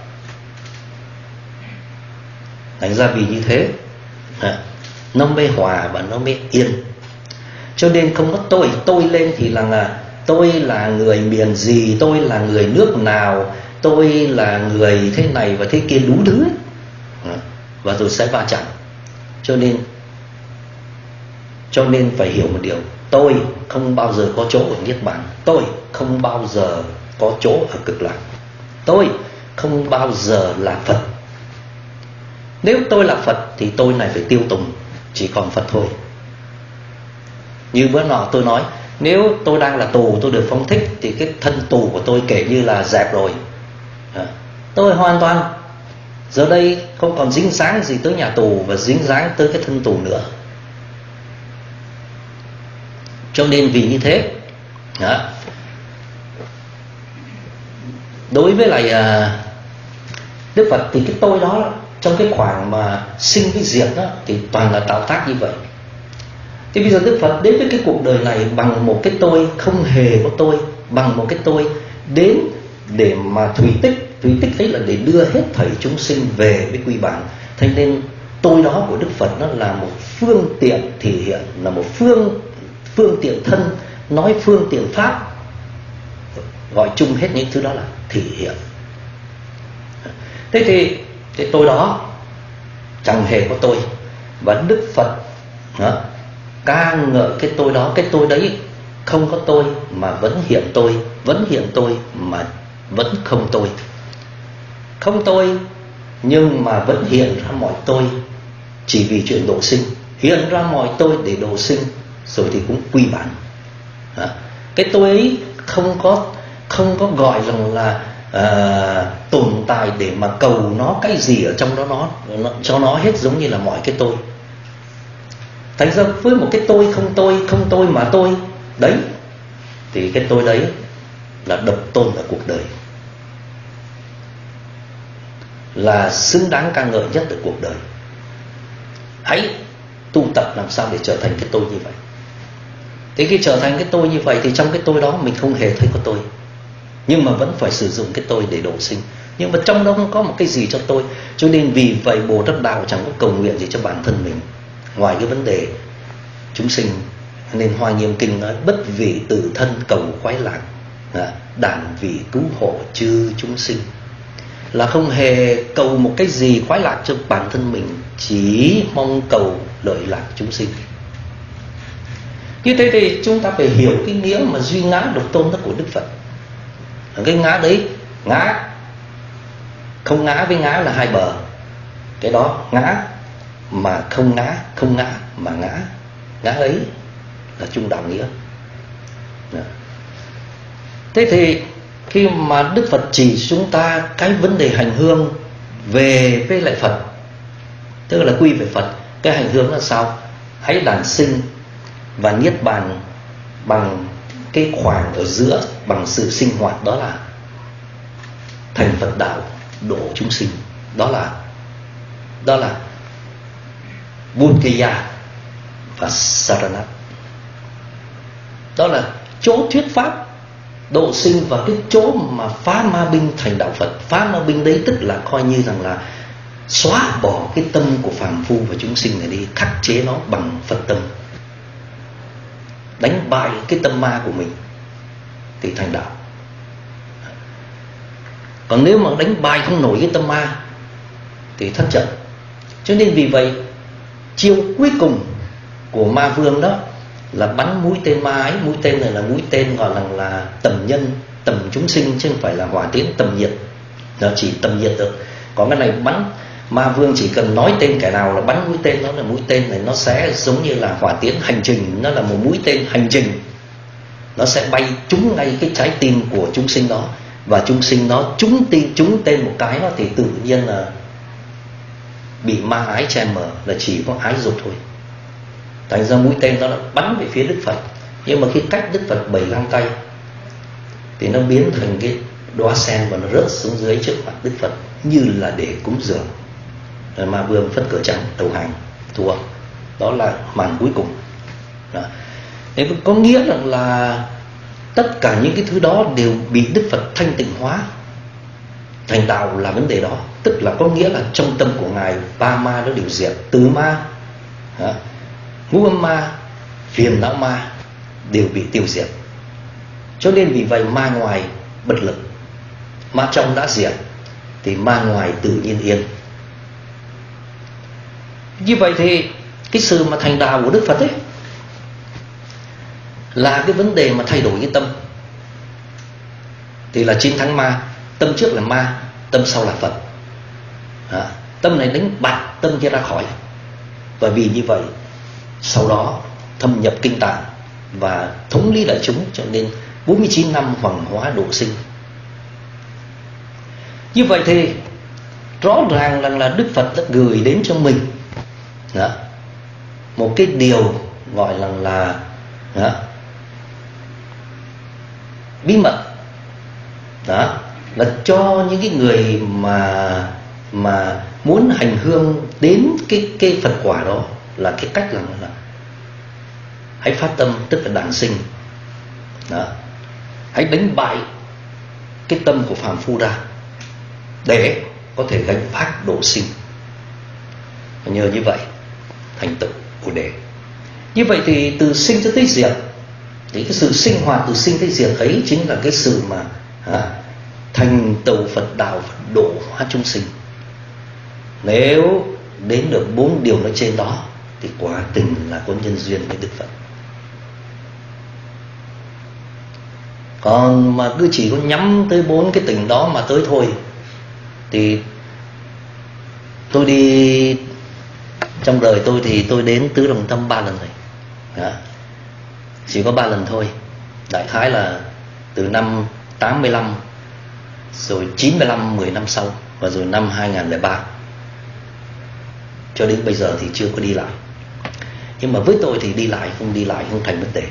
Thành ra vì như thế nó mới hòa và nó mới yên. Cho nên không có tôi lên thì là tôi là người miền gì, tôi là người nước nào, tôi là người thế này và thế kia đủ thứ ấy. Và rồi sẽ va chạm. Cho nên phải hiểu một điều, tôi không bao giờ có chỗ ở Niết Bàn, tôi không bao giờ có chỗ ở Cực Lạc, tôi không bao giờ là Phật. Nếu tôi là Phật thì tôi này phải tiêu tùng, chỉ còn Phật thôi. Như bữa nọ tôi nói, nếu tôi đang là tù, tôi được phóng thích, thì cái thân tù của tôi kể như là dẹp rồi. Tôi hoàn toàn giờ đây không còn dính dáng gì tới nhà tù và dính dáng tới cái thân tù nữa. Cho nên vì như thế, đối với lại Đức Phật thì cái tôi đó, trong cái khoảng mà sinh với diệt đó, thì toàn là tạo tác như vậy. Thì bây giờ Đức Phật đến với cái cuộc đời này bằng một cái tôi không hề có tôi, bằng một cái tôi đến để mà thủy tích ấy là để đưa hết thảy chúng sinh về với quy bản. Thế nên tôi đó của Đức Phật nó là một phương tiện thể hiện, là một phương tiện thân, nói phương tiện pháp, gọi chung hết những thứ đó là thể hiện. Thế thì cái tôi đó chẳng hề có tôi. Và Đức Phật ca ngợi cái tôi đó, cái tôi đấy không có tôi mà vẫn hiện tôi, vẫn hiện tôi mà vẫn không tôi. Không tôi nhưng mà vẫn hiện ra mọi tôi, chỉ vì chuyện độ sinh. Hiện ra mọi tôi để độ sinh, rồi thì cũng quy bản. Cái tôi ấy không có gọi rằng là tồn tại để mà cầu nó cái gì ở trong đó, nó cho nó hết giống như là mọi cái tôi. Thành ra với một cái tôi không tôi mà tôi đấy, thì cái tôi đấy là độc tôn ở cuộc đời, là xứng đáng ca ngợi nhất ở cuộc đời. Hãy tu tập làm sao để trở thành cái tôi như vậy. Thế khi trở thành cái tôi như vậy thì trong cái tôi đó mình không hề thấy có tôi, nhưng mà vẫn phải sử dụng cái tôi để độ sinh. Nhưng mà trong đó không có một cái gì cho tôi. Cho nên vì vậy Bồ Tát Đạo chẳng có cầu nguyện gì cho bản thân mình ngoài cái vấn đề chúng sinh. Nên Hoa Nghiêm Kinh nói bất vì tự thân cầu khoái lạc, đản vì cứu hộ chư chúng sinh. Là không hề cầu một cái gì khoái lạc cho bản thân mình, chỉ mong cầu lợi lạc chúng sinh. Như thế thì chúng ta phải hiểu cái nghĩa mà duy ngã độc tôn đó của Đức Phật. Cái ngã đấy, ngã không ngã với ngã là hai bờ. Cái đó ngã mà không ngã, không ngã mà ngã. Ngã ấy là chung đạo nghĩa. Thế thì khi mà Đức Phật chỉ chúng ta cái vấn đề hành hương về với lại Phật, tức là quy về Phật, cái hành hương là sao? Hãy đản sinh và niết bàn bằng cái khoảng ở giữa, bằng sự sinh hoạt, đó là thành Phật đạo, độ chúng sinh. Đó là Bodhgaya và Saranat. Đó là chỗ thuyết pháp độ sinh và cái chỗ mà phá ma binh thành đạo Phật. Phá ma binh đấy tức là coi như rằng là xóa bỏ cái tâm của phàm phu và chúng sinh này đi, khắc chế nó bằng Phật tâm, đánh bại cái tâm ma của mình thì thành đạo. Còn nếu mà đánh bại không nổi cái tâm ma thì thất trận. Cho nên vì vậy chiêu cuối cùng của ma vương đó là bắn mũi tên ma ấy. Mũi tên này là mũi tên gọi là tầm nhân, tầm chúng sinh chứ không phải là hỏa tiễn tầm nhiệt. Nó chỉ tầm nhiệt được. Còn cái này bắn ma vương chỉ cần nói tên kẻ nào là bắn mũi tên, nó là mũi tên này nó sẽ giống như là hỏa tiễn hành trình, nó là một mũi tên hành trình, nó sẽ bay trúng ngay cái trái tim của chúng sinh đó, và chúng sinh nó trúng tên một cái nó thì tự nhiên là bị ma ái che mờ, là chỉ có ái dục thôi. Thành ra mũi tên nó đã bắn về phía Đức Phật, nhưng mà khi cách Đức Phật 7 găng tay thì nó biến thành cái đóa sen và nó rớt xuống dưới trước mặt Đức Phật như là để cúng dường. Rồi ma vương phất cờ trắng đầu hàng, thua. Đó là màn cuối cùng. Đó. Thế có nghĩa rằng là tất cả những cái thứ đó đều bị Đức Phật thanh tịnh hóa. Thành đạo là vấn đề đó. Tức là có nghĩa là trong tâm của Ngài, ba ma nó đều diệt. Tứ ma, ngũ âm ma, phiền não ma đều bị tiêu diệt. Cho nên vì vậy ma ngoài bất lực, ma trong đã diệt thì ma ngoài tự nhiên yên. Như vậy thì cái sự mà thành đạo của Đức Phật ấy là cái vấn đề mà thay đổi cái tâm, thì là chiến thắng ma. Tâm trước là ma, tâm sau là Phật. Tâm này đánh bại tâm kia ra khỏi. Và vì như vậy sau đó thâm nhập kinh tạng và thống lý đại chúng, cho nên 49 năm hoàng hóa độ sinh. Như vậy thì rõ ràng rằng là Đức Phật đã gửi đến cho mình một cái điều gọi là bí mật, là cho những cái người mà muốn hành hương đến cái Phật quả đó, là cái cách là hãy phát tâm, tức là đản sinh. Hãy đánh bại cái tâm của phàm phu ra để có thể gánh vác độ sinh. Và nhờ như vậy thành tựu Bồ Đề. Như vậy thì từ sinh cho tới diệt, thì cái sự sinh hoạt từ sinh tới diệt ấy chính là cái sự mà thành tựu Phật đạo, Phật độ hóa chúng sinh. Nếu đến được 4 điều nói trên đó thì quả tình là có nhân duyên với Đức Phật. Còn mà cứ chỉ có nhắm tới 4 cái tình đó mà tới thôi, thì tôi đi trong đời tôi thì tôi đến Tứ Đồng Tâm 3 lần rồi. Chỉ có 3 lần thôi. Đại khái là từ năm 85, rồi 95, 10 năm sau, và rồi năm 2003. Cho đến bây giờ thì chưa có đi lại. Nhưng mà với tôi thì đi lại không thành vấn đề.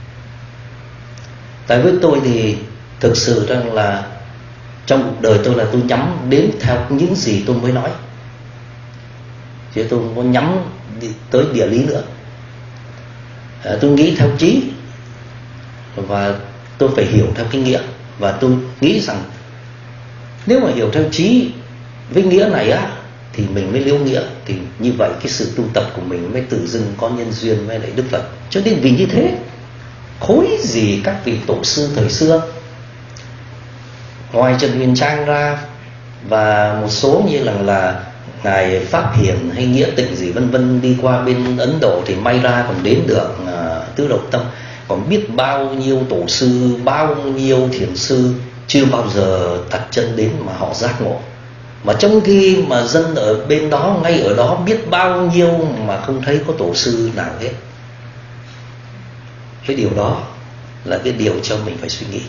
Tại với tôi thì thực sự rằng là trong cuộc đời tôi là tôi nhắm đến theo những gì tôi mới nói, chứ tôi không có nhắm tới địa lý nữa. Tôi nghĩ theo trí, và tôi phải hiểu theo cái nghĩa. Và tôi nghĩ rằng nếu mà hiểu theo trí với nghĩa này á, thì mình mới liễu nghĩa. Thì như vậy cái sự tu tập của mình mới tự dưng có nhân duyên với lại Đức Phật. Cho nên vì như thế, khối gì các vị tổ sư thời xưa, ngoài Trần Huyền Trang ra và một số như là Ngài Pháp Hiển hay Nghĩa Tịnh gì vân vân đi qua bên Ấn Độ thì may ra còn đến được Tứ Độc Tâm. Còn biết bao nhiêu tổ sư, bao nhiêu thiền sư chưa bao giờ đặt chân đến mà họ giác ngộ. Mà trong khi mà dân ở bên đó, ngay ở đó biết bao nhiêu mà không thấy có tổ sư nào hết. Cái điều đó là cái điều cho mình phải suy nghĩ.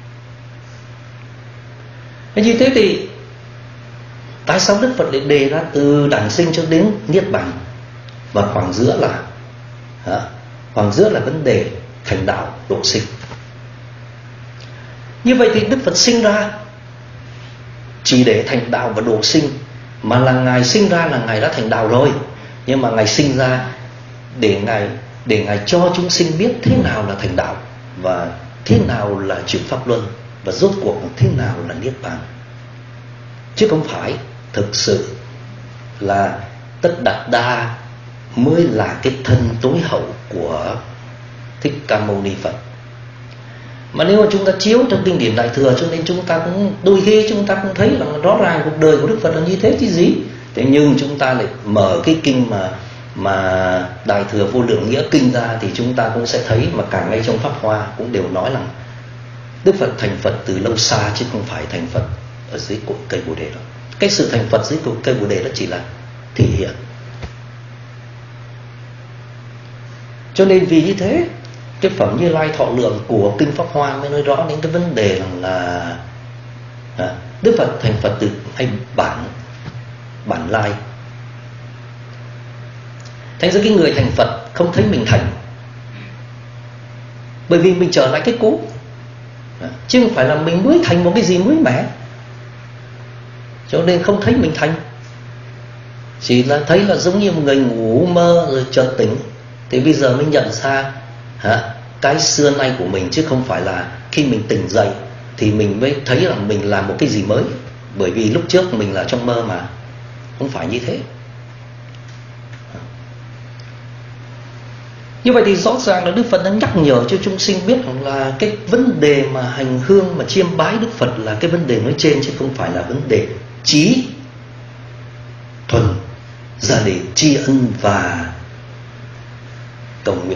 Như thế thì tại sao Đức Phật lại đề ra từ đản sinh cho đến niết bàn, và khoảng giữa là vấn đề thành đạo độ sinh. Như vậy thì Đức Phật sinh ra chỉ để thành đạo và độ sinh, mà là Ngài sinh ra là Ngài đã thành đạo rồi. Nhưng mà Ngài sinh ra để Ngài cho chúng sinh biết thế nào là thành đạo, và thế nào là chuyển pháp luân, và rốt cuộc thế nào là niết bàn. Chứ không phải thực sự là Tất Đạt Đa mới là cái thân tối hậu của Thích Ca Mâu Ni Phật. Mà nếu mà chúng ta chiếu trong kinh điển Đại Thừa, cho nên chúng ta cũng đôi khi chúng ta cũng thấy là rõ ràng cuộc đời của Đức Phật là như thế chứ gì. Thế nhưng chúng ta lại mở cái kinh mà Đại Thừa Vô Lượng Nghĩa Kinh ra, thì chúng ta cũng sẽ thấy, mà cả ngay trong Pháp Hoa cũng đều nói rằng Đức Phật thành Phật từ lâu xa chứ không phải thành Phật ở dưới cội cây Bồ Đề đó. Cái sự thành Phật dưới cội cây Bồ Đề đó chỉ là thể hiện. Cho nên vì như thế, cái phẩm Như Lai Thọ Lượng của Kinh Pháp Hoa mới nói rõ đến cái vấn đề là Đức Phật thành Phật từ hay bản lai. Thành ra cái người thành Phật không thấy mình thành, bởi vì mình trở lại cái cũ, chứ không phải là mình mới thành một cái gì mới mẻ. Cho nên không thấy mình thành, chỉ là thấy là giống như một người ngủ mơ rồi chợt tỉnh. Thì bây giờ mới nhận ra cái xưa nay của mình, chứ không phải là khi mình tỉnh dậy thì mình mới thấy là mình làm một cái gì mới. Bởi vì lúc trước mình là trong mơ mà. Không phải như thế. Như vậy thì rõ ràng là Đức Phật đã nhắc nhở cho chúng sinh biết rằng là cái vấn đề mà hành hương mà chiêm bái Đức Phật là cái vấn đề nói trên, chứ không phải là vấn đề trí thuần ra để tri ân và cầu nguyện,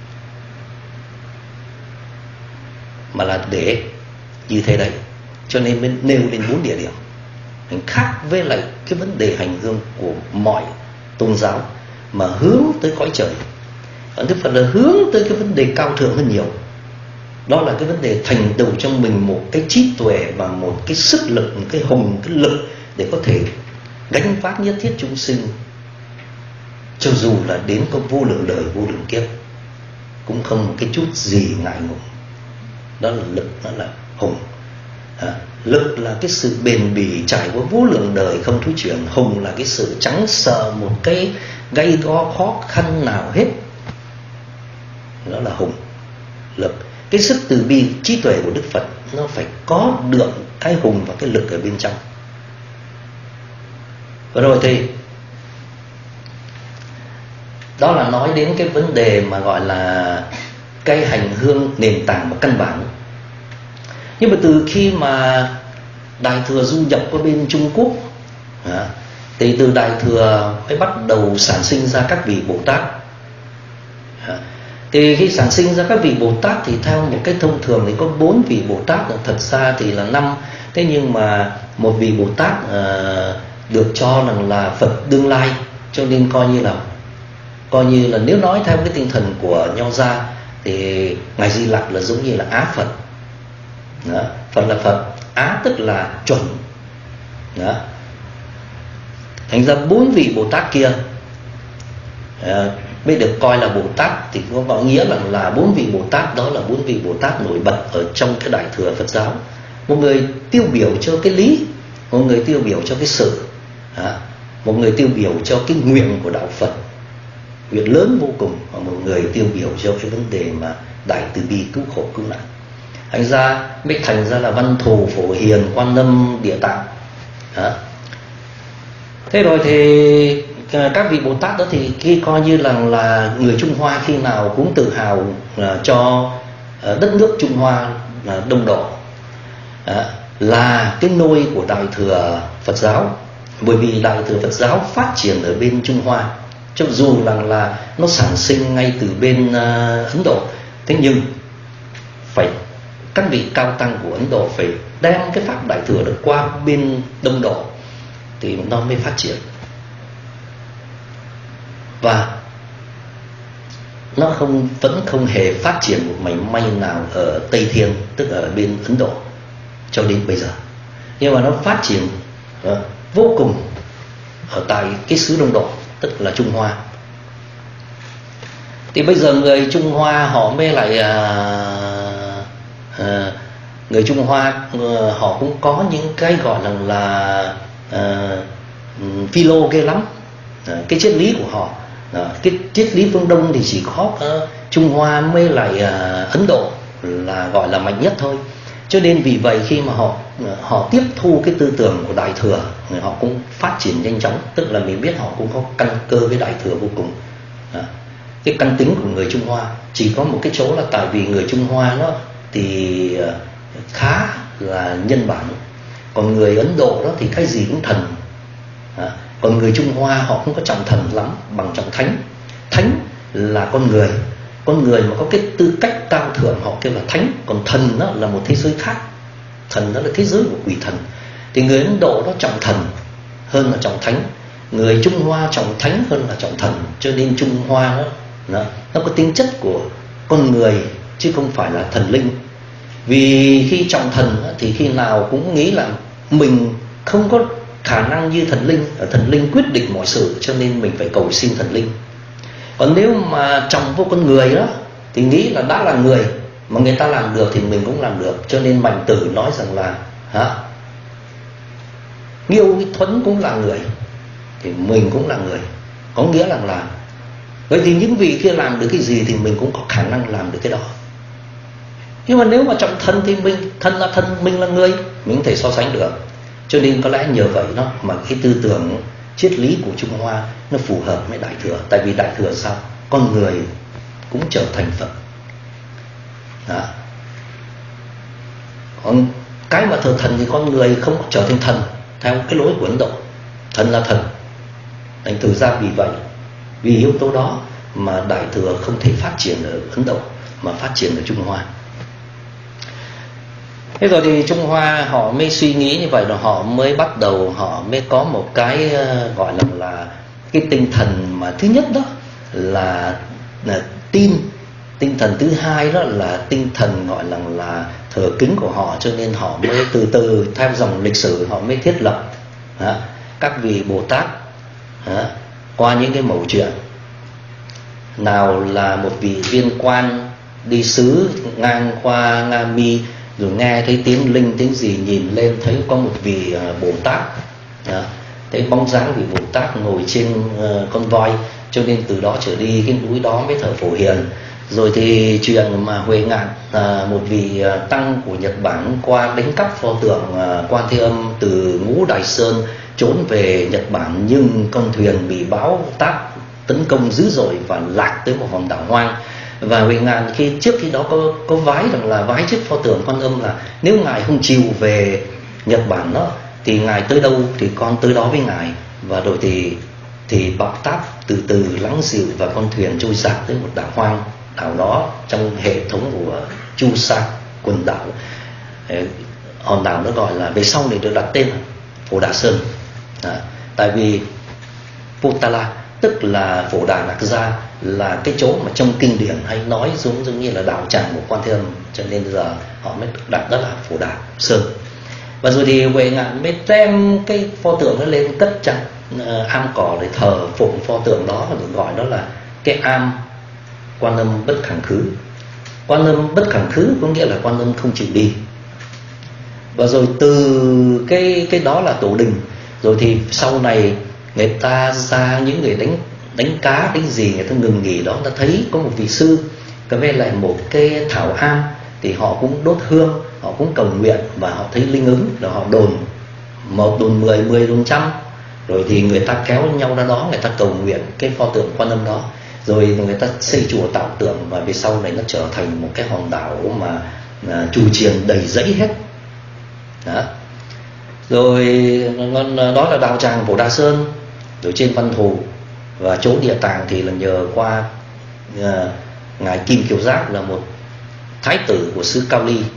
mà là để như thế đấy. Cho nên mới nêu lên 4 địa điểm. Mình khác với lại cái vấn đề hành hương của mọi tôn giáo mà hướng tới cõi trời. Đức Phật là hướng tới cái vấn đề cao thượng hơn nhiều. Đó là cái vấn đề thành tựu trong mình một cái trí tuệ và một cái sức lực, một cái hùng, cái lực để có thể gánh vác nhất thiết chúng sinh, cho dù là đến có vô lượng đời, vô lượng kiếp, cũng không một cái chút gì ngại ngùng. Đó là lực, đó là hùng. Lực là cái sự bền bỉ trải qua vô lượng đời không thối chuyển. Hùng là cái sự chẳng sợ một cái gây go khó khăn nào hết. Đó là hùng, lực. Cái sức từ bi trí tuệ của Đức Phật nó phải có được cái hùng và cái lực ở bên trong. Và rồi thì đó là nói đến cái vấn đề mà gọi là cái hành hương nền tảng và căn bản. Nhưng mà từ khi mà Đại Thừa du nhập qua bên Trung Quốc, thì từ Đại Thừa mới bắt đầu sản sinh ra các vị Bồ Tát. Thì khi sản sinh ra các vị Bồ Tát thì theo một cái thông thường thì có 4 vị Bồ Tát, thật ra thì là 5. Thế nhưng mà một vị Bồ Tát được cho rằng là Phật đương lai, cho nên coi như là nếu nói theo cái tinh thần của Nho gia thì Ngài Di Lặc là giống như là Á Phật. Đó. Phật là Phật, Á tức là chuẩn. Đó. Thành ra 4 vị Bồ Tát kia mới được coi là Bồ Tát, thì có nghĩa là 4 vị Bồ Tát đó là 4 vị Bồ Tát nổi bật ở trong cái Đại Thừa Phật giáo. Một người tiêu biểu cho cái lý, một người tiêu biểu cho cái sự, một người tiêu biểu cho cái nguyện của đạo Phật, nguyện lớn vô cùng, và một người tiêu biểu cho cái vấn đề mà đại từ bi cứu khổ cứu nạn. Thành ra mới thành ra là Văn Thù, Phổ Hiền, Quan Âm, Địa Tạng. Thế rồi thì các vị Bồ Tát đó thì khi coi như là người Trung Hoa khi nào cũng tự hào cho đất nước Trung Hoa Đông Độ là cái nôi của Đại Thừa Phật giáo. Bởi vì Đại Thừa Phật giáo phát triển ở bên Trung Hoa, cho dù là nó sản sinh ngay từ bên Ấn Độ, thế nhưng phải các vị cao tăng của Ấn Độ phải đem cái pháp Đại Thừa được qua bên Đông Độ thì nó mới phát triển. Và nó vẫn không hề phát triển một mảy may nào ở Tây Thiên, tức ở bên Ấn Độ cho đến bây giờ. Nhưng mà nó phát triển vô cùng ở tại cái xứ Đông Độ, tức là Trung Hoa. Thì bây giờ người Trung Hoa họ mới lại người Trung Hoa họ cũng có những cái gọi là philo ghê lắm. Cái triết lý của họ, cái triết lý phương Đông thì chỉ có Trung Hoa mới lại Ấn Độ là gọi là mạnh nhất thôi. Cho nên vì vậy khi mà họ tiếp thu cái tư tưởng của Đại Thừa, họ cũng phát triển nhanh chóng. Tức là mình biết họ cũng có căn cơ với Đại Thừa vô cùng. Cái căn tính của người Trung Hoa chỉ có một cái chỗ là tại vì người Trung Hoa đó thì khá là nhân bản, còn người Ấn Độ đó thì cái gì cũng thần. Còn người Trung Hoa họ không có trọng thần lắm, bằng trọng thánh. Thánh là con người, con người mà có cái tư cách cao thượng họ kêu là thánh, còn thần đó là một thế giới khác. Thần đó là thế giới của quỷ thần. Thì người Ấn Độ đó trọng thần hơn là trọng thánh, người Trung Hoa trọng thánh hơn là trọng thần. Cho nên Trung Hoa nó có tính chất của con người chứ không phải là thần linh. Vì khi trọng thần thì khi nào cũng nghĩ là mình không có khả năng như thần linh, thần linh quyết định mọi sự, cho nên mình phải cầu xin thần linh. Còn nếu mà trọng vô con người đó thì nghĩ là đã là người mà người ta làm được thì mình cũng làm được. Cho nên Mạnh Tử nói rằng là Nghiêu Cái Thuấn cũng là người thì mình cũng là người. Có nghĩa rằng là vậy thì những vị kia làm được cái gì thì mình cũng có khả năng làm được cái đó. Nhưng mà nếu mà trọng thần thì thần là thần, mình là người, mình không thể so sánh được. Cho nên có lẽ nhờ vậy đó mà cái tư tưởng triết lý của Trung Hoa nó phù hợp với Đại Thừa. Tại vì Đại Thừa sao? Con người cũng trở thành Phật đó. Còn cái mà thờ thần thì con người không trở thành thần theo cái lối của Ấn Độ. Thần là thần. Thành thử ra vì vậy, vì yếu tố đó mà Đại Thừa không thể phát triển ở Ấn Độ mà phát triển ở Trung Hoa. Thế rồi thì Trung Hoa họ mới suy nghĩ như vậy, rồi họ mới bắt đầu, họ mới có một cái gọi là cái tinh thần mà thứ nhất đó là tin, tinh thần thứ hai đó là tinh thần gọi là thờ kính của họ. Cho nên họ mới từ từ theo dòng lịch sử họ mới thiết lập các vị Bồ Tát qua những cái mẩu chuyện. Nào là một vị viên quan đi sứ ngang qua Nga Mi, rồi nghe thấy tiếng linh tiếng gì, nhìn lên thấy có một vị Bồ Tát, thấy bóng dáng vị Bồ Tát ngồi trên con voi. Cho nên từ đó trở đi cái núi đó mới thờ Phổ Hiền. Rồi thì chuyện mà Huệ Ngạn, một vị tăng của Nhật Bản qua đánh cắp pho tượng Quan Thế Âm từ Ngũ Đài Sơn, trốn về Nhật Bản, nhưng con thuyền bị bão táp tấn công dữ dội và lạc tới một hòn đảo hoang. Và Huệ Ngạn trước khi đó có vái rằng là vái trước pho tượng Quan Âm là nếu ngài không chịu về Nhật Bản đó thì ngài tới đâu thì con tới đó với ngài. Và rồi thì bão táp từ từ lắng dịu và con thuyền trôi dạt tới một đảo hoang. Đảo đó trong hệ thống của Chu Sa quần đảo, hòn đảo nó gọi là về sau này được đặt tên là Phổ Đà Sơn. Tại vì Potala tức là Phổ Đà Lạc Gia là cái chỗ mà trong kinh điển hay nói giống như là đạo tràng của Quan Thế Âm, cho nên giờ họ mới đặt đó là Phổ Đà Sơn. Và rồi thì Huệ Ngạn mới đem cái pho tượng nó lên cất trong am cỏ để thờ phụng pho tượng đó, và được gọi đó là cái am Quan Âm Bất Khẳng Khứ. Quan Âm Bất Khẳng Khứ có nghĩa là Quan Âm không chịu đi. Và rồi từ cái đó là tổ đình. Rồi thì sau này người ta ra những người đánh cá đánh gì, người ta ngừng nghỉ đó, ta thấy có một vị sư có về lại một cái thảo am thì họ cũng đốt hương, họ cũng cầu nguyện và họ thấy linh ứng, rồi họ đồn 1 đồn 10, 10 đồn 100. Rồi thì người ta kéo nhau ra đó, người ta cầu nguyện cái pho tượng Quan Âm đó. Rồi người ta xây chùa tạo tượng, và về sau này nó trở thành một cái hòn đảo mà chùa chiền đầy rẫy hết đó. Rồi đó là đạo tràng Phổ Đà Sơn. Rồi trên Văn Thù và chỗ Địa Tạng thì là nhờ qua ngài Kim Kiều Giác là một thái tử của xứ Cao Ly,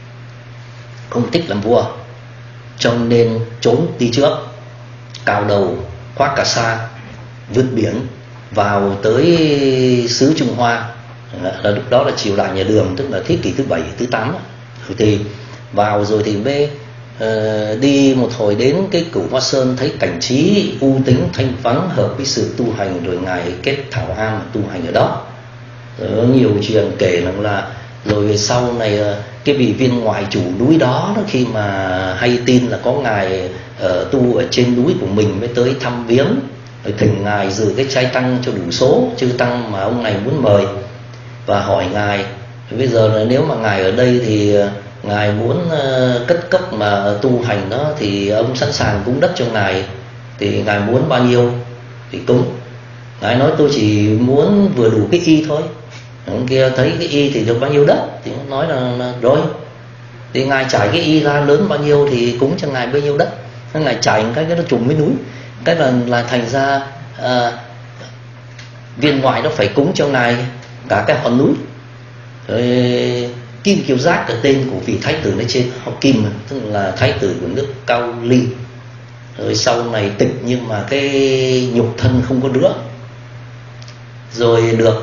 không thích làm vua, cho nên trốn đi trước, cào đầu khoác cà sa vượt biển vào tới xứ Trung Hoa. Lúc đó là triều đại nhà Đường, tức là thế kỷ thứ 7, thứ 8. Thì vào rồi thì mới đi một hồi đến cái Cửu Hoa Sơn, thấy cảnh trí u tĩnh thanh vắng hợp với sự tu hành, rồi ngài kết thảo am tu hành ở đó. Rồi có nhiều chuyện kể rằng là rồi sau này cái vị viên ngoại chủ núi đó, khi mà hay tin là có ngài tu ở trên núi của mình mới tới thăm viếng, rồi thỉnh ngài dự cái trai tăng cho đủ số chư tăng mà ông này muốn mời, và hỏi ngài bây giờ là nếu mà ngài ở đây thì ngài muốn cất cấp mà tu hành đó thì ông sẵn sàng cúng đất cho ngài, thì ngài muốn bao nhiêu thì cúng. Ngài nói tôi chỉ muốn vừa đủ cái y thôi. Ông kia thấy cái y thì được bao nhiêu đất thì nói là rồi, thì ngài trải cái y ra lớn bao nhiêu thì cúng cho ngài bấy nhiêu đất. Ngài trải cái nó trùng với núi, cái là thành ra viên ngoại nó phải cúng cho ngài cả cái hòn núi. Rồi Kim Kiều Giác là tên của vị thái tử nói trên, họ Kim tức là thái tử của nước Cao Ly. Rồi sau này tịch nhưng mà cái nhục thân không có nữa. Rồi được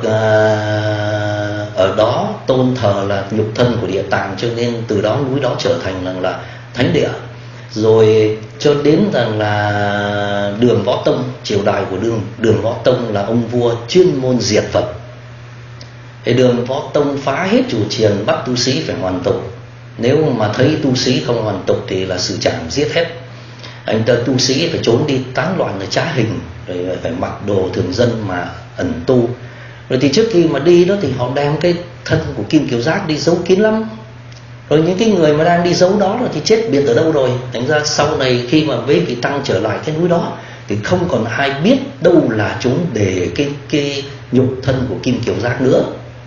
ở đó tôn thờ là nhục thân của Địa Tạng, cho nên từ đó núi đó trở thành là thánh địa. Rồi cho đến rằng là Đường Võ Tông, triều đại của Đường Võ Tông là ông vua chuyên môn diệt Phật. Thì Đường Võ Tông phá hết chủ triền, bắt tu sĩ phải hoàn tục. Nếu mà thấy tu sĩ không hoàn tục thì là xử trảm giết hết. Anh ta tu sĩ phải trốn đi tán loạn, trá hình, rồi phải mặc đồ thường dân mà ẩn tu. Rồi thì trước khi mà đi đó thì họ đem cái thân của Kim Kiều Giác đi giấu kín lắm. Rồi những cái người mà đang đi giấu đó rồi thì chết biệt ở đâu rồi. Thành ra sau này khi mà với vị tăng trở lại cái núi đó thì không còn ai biết đâu là chúng để cái nhục thân của Kim Kiều Giác nữa.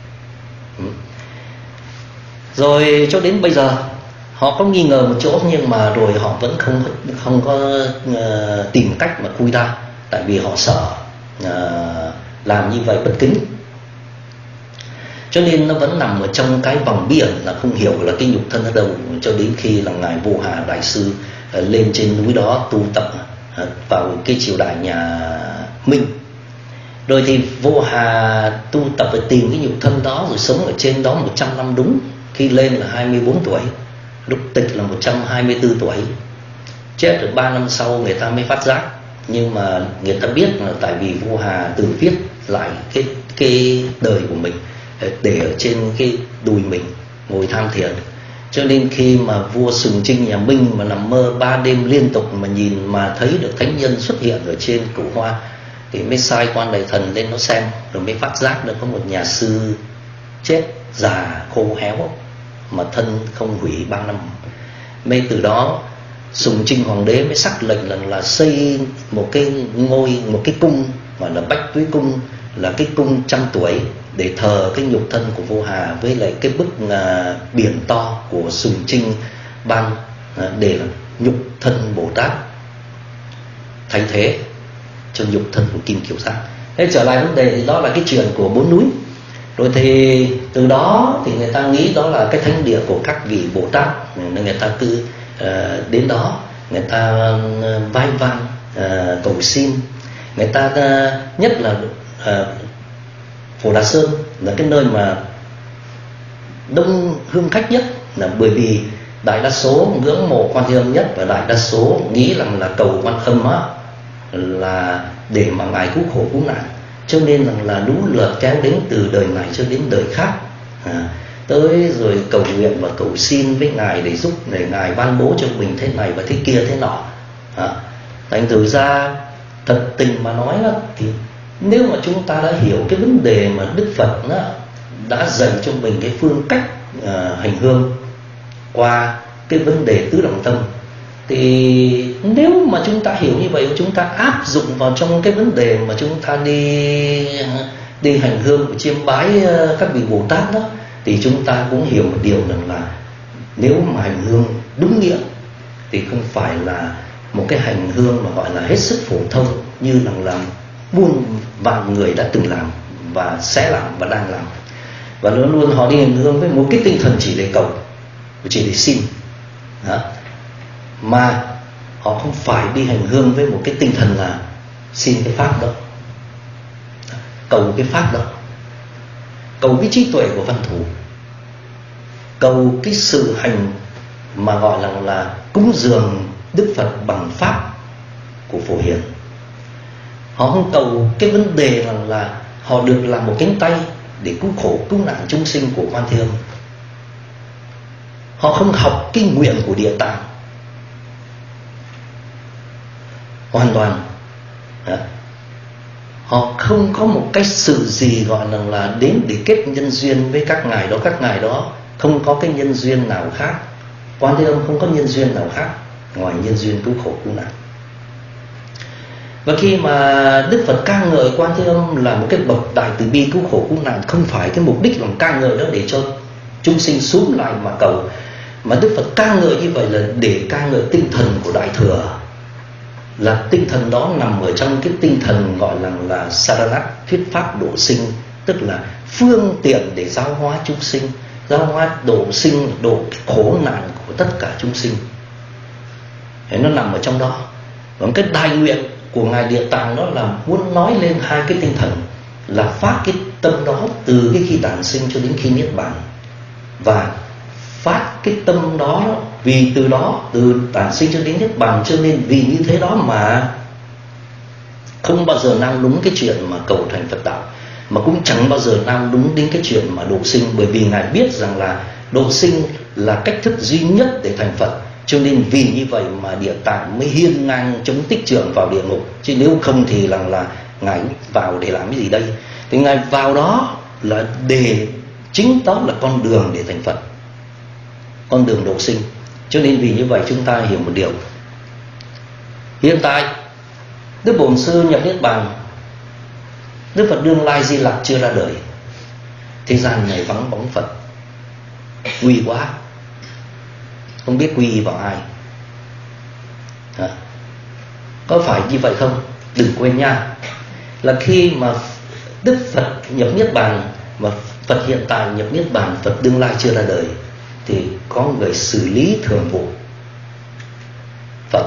Rồi cho đến bây giờ họ có nghi ngờ một chỗ, nhưng mà rồi họ vẫn không có tìm cách mà khui ra, tại vì họ sợ làm như vậy bất kính. Cho nên nó vẫn nằm ở trong cái vòng biển, là không hiểu là cái nhục thân ở đâu, cho đến khi là ngài Vô Hà đại sư lên trên núi đó tu tập vào cái triều đại nhà Minh. Rồi thì Vô Hà tu tập để tìm cái nhục thân đó, rồi sống ở trên đó 100 năm đúng. Khi lên là 24 tuổi, lúc tịch là 124 tuổi. Chết được 3 năm sau người ta mới phát giác. Nhưng mà người ta biết là tại vì Vô Hà tự viết lại cái đời của mình để ở trên cái đùi mình ngồi tham thiền. Cho nên khi mà vua Sùng Trinh nhà Minh mà nằm mơ 3 đêm liên tục mà nhìn mà thấy được thánh nhân xuất hiện ở trên cửu hoa, thì mới sai quan đại thần lên nó xem, rồi mới phát giác được có một nhà sư chết già khô héo mà thân không hủy 3 năm. Mới từ đó Sùng Trinh hoàng đế mới sắc lệnh là xây một cái ngôi, một cái cung mà là Bách Túy Cung, là cái cung 100 tuổi, để thờ cái nhục thân của Vô Hà với lại cái bức biển to của Sùng Trinh ban để là nhục thân Bồ Tát thay thế cho nhục thân của Kim Kiều Giác. Thế trở lại vấn đề thì đó là cái chuyện của 4 núi. Rồi thì từ đó thì người ta nghĩ đó là cái thánh địa của các vị Bồ Tát, nên người ta cứ đến đó người ta vai van cầu xin. Người ta nhất là Phổ Đà Sơn là cái nơi mà đông hương khách nhất, là bởi vì đại đa số ngưỡng mộ Quan Thế Âm nhất, và đại đa số nghĩ rằng là cầu Quan Âm á là để mà ngài cứu khổ cứu nạn. Cho nên rằng là lũ lượt kéo đến từ đời này cho đến đời khác, tới rồi cầu nguyện và cầu xin với ngài để giúp, để ngài ban bố cho mình thế này và thế kia thế nọ. Thành thử ra thật tình mà nói đó, thì nếu mà chúng ta đã hiểu cái vấn đề mà Đức Phật đó, đã dạy cho mình cái phương cách hành hương qua cái vấn đề tứ động tâm, thì nếu mà chúng ta hiểu như vậy, chúng ta áp dụng vào trong cái vấn đề mà chúng ta đi hành hương chiêm bái các vị Bồ Tát đó, thì chúng ta cũng hiểu một điều rằng là nếu mà hành hương đúng nghĩa thì không phải là một cái hành hương mà gọi là hết sức phổ thông như là buôn vạn người đã từng làm và sẽ làm và đang làm, và luôn luôn họ đi hành hương với một cái tinh thần chỉ để cầu, chỉ để xin đó. Mà họ không phải đi hành hương với một cái tinh thần là xin cái pháp đó, cầu cái pháp đó, cầu cái trí tuệ của văn thủ, cầu cái sự hành mà gọi là cúng dường Đức Phật bằng pháp của Phổ Hiền. Họ không cầu cái vấn đề là họ được làm một cánh tay để cứu khổ cứu nạn chúng sinh của Quan Thế Âm. Họ không học cái nguyện của Địa Tạng, hoàn toàn. Họ không có một cái sự gì gọi là đến để kết nhân duyên với các ngài đó. Các ngài đó không có cái nhân duyên nào khác, Quan Thế Âm không có nhân duyên nào khác ngoài nhân duyên cứu khổ cứu nạn. Và khi mà Đức Phật ca ngợi Quan Thế Âm là một cái bậc đại từ bi cứu khổ cứu nạn, không phải cái mục đích làm ca ngợi đó để cho chúng sinh xúm lại mà cầu, mà Đức Phật ca ngợi như vậy là để ca ngợi tinh thần của Đại Thừa, là tinh thần đó nằm ở trong cái tinh thần gọi là Saranat, thuyết pháp độ sinh tức là phương tiện để giáo hóa chúng sinh, giáo hóa độ sinh, độ khổ nạn của tất cả chúng sinh. Thế nó nằm ở trong đó. Còn cái đại nguyện của Ngài Địa Tạng đó là muốn nói lên hai cái tinh thần, là phát cái tâm đó từ cái khi đản sinh cho đến khi niết bàn, và phát cái tâm đó vì từ đó, từ đản sinh cho đến niết bàn, cho nên vì như thế đó mà không bao giờ nao núng cái chuyện mà cầu thành Phật đạo, mà cũng chẳng bao giờ nao núng đến cái chuyện mà độ sinh. Bởi vì Ngài biết rằng là độ sinh là cách thức duy nhất để thành Phật, cho nên vì như vậy mà Địa Tạng mới hiên ngang chống Tích Trượng vào địa ngục. Chứ nếu không thì là Ngài vào để làm cái gì đây? Thì Ngài vào đó là để chính đó là con đường để thành Phật, con đường độ sinh. Cho nên vì như vậy chúng ta hiểu một điều, hiện tại Đức Bổn Sư nhập niết bàn, Đức Phật Đương Lai Di Lặc chưa ra đời, thế gian này vắng bóng Phật, nguy quá, không biết quy vào ai. Có phải như vậy không? Đừng quên nha, là khi mà Đức Phật nhập niết bàn và Phật hiện tại nhập niết bàn, Phật Đương Lai chưa ra đời, thì có người xử lý thường vụ Phật.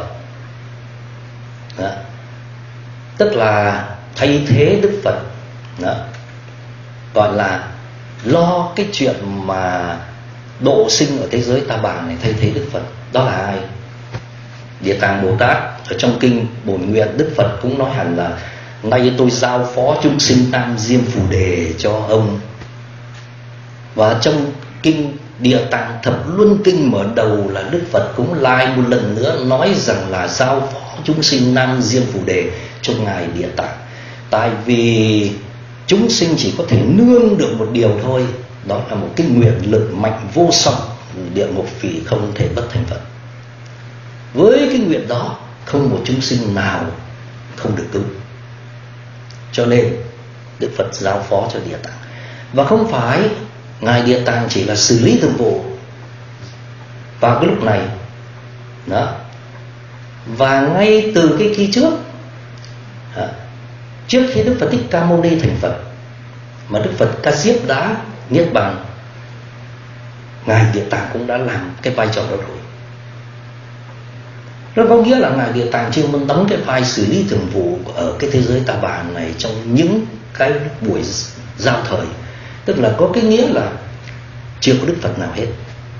Tức là thay thế Đức Phật, gọi là lo cái chuyện mà độ sinh ở thế giới Ta Bà này, thay thế Đức Phật. Đó là ai? Địa Tạng Bồ Tát. Ở trong kinh Bổn Nguyện, Đức Phật cũng nói hẳn là nay tôi giao phó chúng sinh Tam Diêm Phù Đề cho ông. Và trong kinh Địa Tạng Thập Luân Kinh mở đầu là Đức Phật cũng lại một lần nữa nói rằng là giao phó chúng sinh Nam Diêm Phù Đề cho Ngài Địa Tạng. Tại vì chúng sinh chỉ có thể nương được một điều thôi, đó là một cái nguyện lực mạnh vô song, địa ngục phỉ không thể bất thành Phật. Với cái nguyện đó, không một chúng sinh nào không được cứu. Cho nên Đức Phật giao phó cho Địa Tạng. Và không phải Ngài Địa Tạng chỉ là xử lý thường vụ vào cái lúc này đó. Và ngay từ cái khi trước, trước khi Đức Phật Thích Ca Mâu Ni thành Phật, mà Đức Phật Ca Diếp đã niết bàn, Ngài Địa Tạng cũng đã làm cái vai trò đó rồi. Nó có nghĩa là Ngài Địa Tạng chuyên môn đóng cái vai xử lý thường vụ ở cái thế giới Ta Bà này trong những cái buổi giao thời. Tức là có cái nghĩa là chưa có Đức Phật nào hết.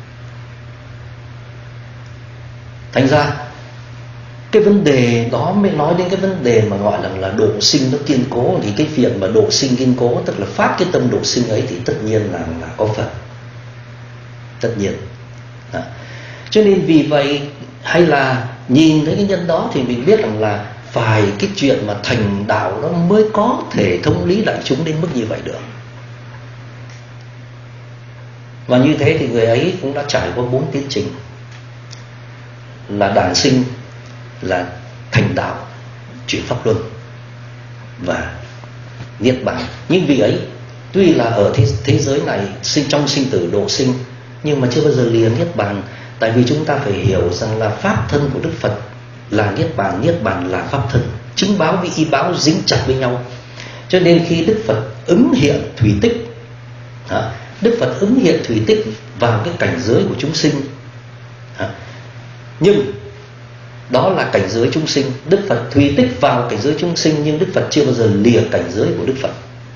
Thành ra cái vấn đề đó mới nói đến cái vấn đề mà gọi là độ sinh nó kiên cố. Thì cái việc mà độ sinh kiên cố, tức là phát cái tâm độ sinh ấy, thì tất nhiên là có Phật, tất nhiên. Cho nên vì vậy, hay là nhìn thấy cái nhân đó thì mình biết rằng là phải cái chuyện mà thành đạo nó mới có thể thông lý đại chúng đến mức như vậy được. Và như thế thì người ấy cũng đã trải qua 4 tiến trình, là đản sinh, là thành đạo, chuyển pháp luân và niết bàn. Nhưng vị ấy tuy là ở thế giới này trong sinh tử độ sinh, nhưng mà chưa bao giờ lìa niết bàn. Tại vì chúng ta phải hiểu rằng là pháp thân của Đức Phật là niết bàn là pháp thân, chứng báo với y báo dính chặt với nhau. Cho nên khi Đức Phật ứng hiện thủy tích, Đức Phật ứng hiện thủy tích vào cái cảnh giới của chúng sinh, nhưng đó là cảnh giới chúng sinh. Đức Phật thủy tích vào cảnh giới chúng sinh, nhưng Đức Phật chưa bao giờ lìa cảnh giới của Đức Phật.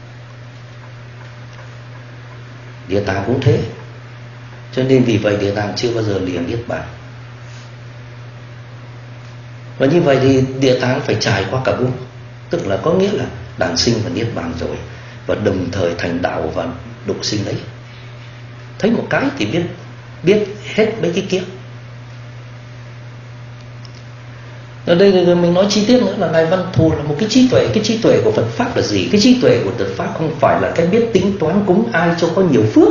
Địa Tạng cũng thế. Cho nên vì vậy Địa Tạng chưa bao giờ lìa niết bàn. Và như vậy thì Địa Tạng phải trải qua cả 4, tức là có nghĩa là đản sinh và niết bàn rồi, và đồng thời thành đạo và độ sinh đấy. Thấy một cái thì biết hết mấy cái kia. Ở đây mình nói chi tiết nữa là Ngài Văn Thù là một cái trí tuệ. Cái trí tuệ của Phật Pháp là gì? Cái trí tuệ của Phật Pháp không phải là cái biết tính toán cúng ai cho có nhiều phước,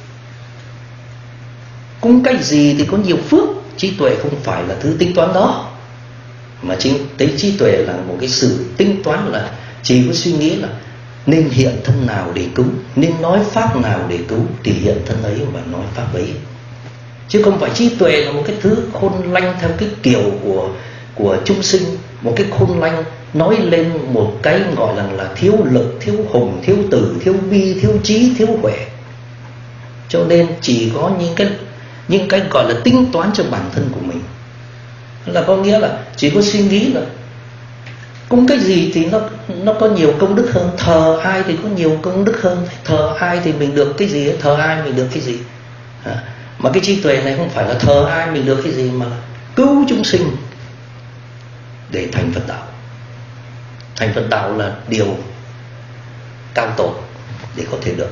cúng cái gì thì có nhiều phước. Trí tuệ không phải là thứ tính toán đó, mà chính tới trí tuệ là một cái sự tính toán, là chỉ có suy nghĩ là nên hiện thân nào để cứu, nên nói pháp nào để cứu, thì hiện thân ấy và nói pháp ấy. Chứ không phải trí tuệ là một cái thứ khôn lanh theo cái kiểu của chúng sinh, một cái khôn lanh nói lên một cái gọi là thiếu lực, thiếu hùng, thiếu từ, thiếu bi, thiếu trí, thiếu huệ. Cho nên chỉ có những cái gọi là tính toán cho bản thân của mình, là có nghĩa là chỉ có suy nghĩ là cúng cái gì thì nó có nhiều công đức hơn, thờ ai thì có nhiều công đức hơn, thờ ai thì mình được cái gì, thờ ai mình được cái gì. Mà cái trí tuệ này không phải là thờ ai mình được cái gì, mà là cứu chúng sinh để thành Phật đạo. Thành Phật đạo là điều cao tột để có thể được.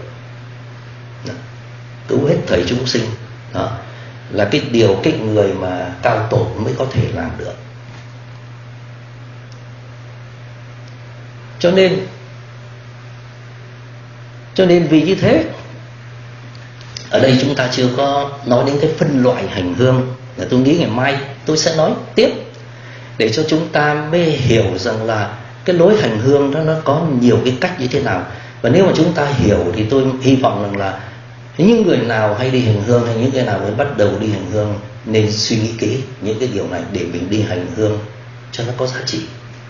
Cứu hết thảy chúng sinh, đó là cái điều cái người mà cao tột mới có thể làm được. Cho nên vì như thế, ở đây chúng ta chưa có nói đến cái phân loại hành hương. Là tôi nghĩ ngày mai tôi sẽ nói tiếp, để cho chúng ta mới hiểu rằng là cái lối hành hương đó nó có nhiều cái cách như thế nào. Và nếu mà chúng ta hiểu thì tôi hy vọng rằng là những người nào hay đi hành hương, hay những người nào mới bắt đầu đi hành hương, nên suy nghĩ kỹ những cái điều này để mình đi hành hương cho nó có giá trị.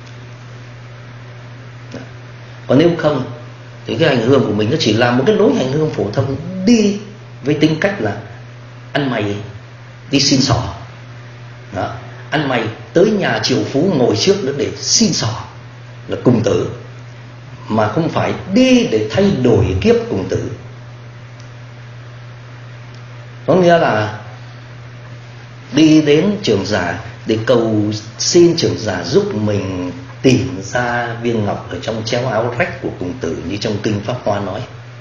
Còn nếu không thì cái hành hương của mình nó chỉ là một cái lối hành hương phổ thông, đi với tính cách là ăn mày đi xin xỏ. Đó. Ăn mày tới nhà triệu phú ngồi trước nữa để xin xỏ là cùng tử, mà không phải đi để thay đổi kiếp cùng tử. Có nghĩa là đi đến trưởng giả để cầu xin trưởng giả giúp mình tìm ra viên ngọc ở trong chéo áo rách của cùng tử, như trong kinh Pháp Hoa nói.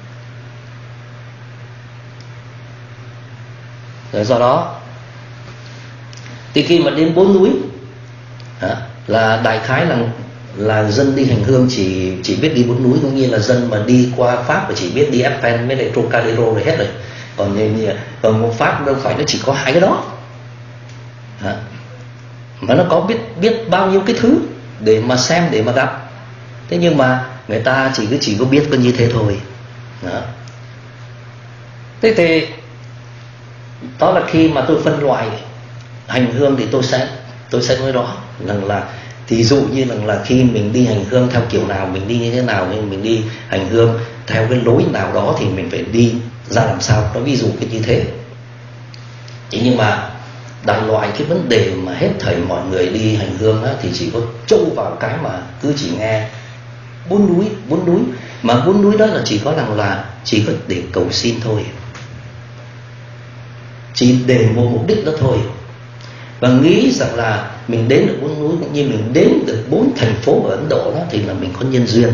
Rồi do đó thì khi mà đến 4 núi là đại khái là dân đi hành hương chỉ biết đi 4 núi, cũng như là dân mà đi qua Pháp và chỉ biết đi Eiffel với lại Trocadero rồi hết rồi. Còn một Pháp đâu phải nó chỉ có 2 cái đó, mà nó có biết bao nhiêu cái thứ để mà xem, để mà gặp. Thế nhưng mà người ta chỉ có biết có như thế thôi. Đó. Thế thì đó là khi mà tôi phân loại hành hương thì tôi sẽ nói đó rằng là thí dụ như là khi mình đi hành hương theo kiểu nào, mình đi như thế nào, nhưng mình đi hành hương theo cái lối nào đó thì mình phải đi ra làm sao. Đó, ví dụ cái như thế. Thế nhưng mà đại loại cái vấn đề mà hết thảy mọi người đi hành hương á, thì chỉ có trâu vào cái mà cứ chỉ nghe 4 núi. Mà 4 núi đó là chỉ có là chỉ có để cầu xin thôi, chỉ để một mục đích đó thôi. Và nghĩ rằng là mình đến được 4 núi cũng như mình đến được 4 thành phố ở Ấn Độ đó thì là mình có nhân duyên.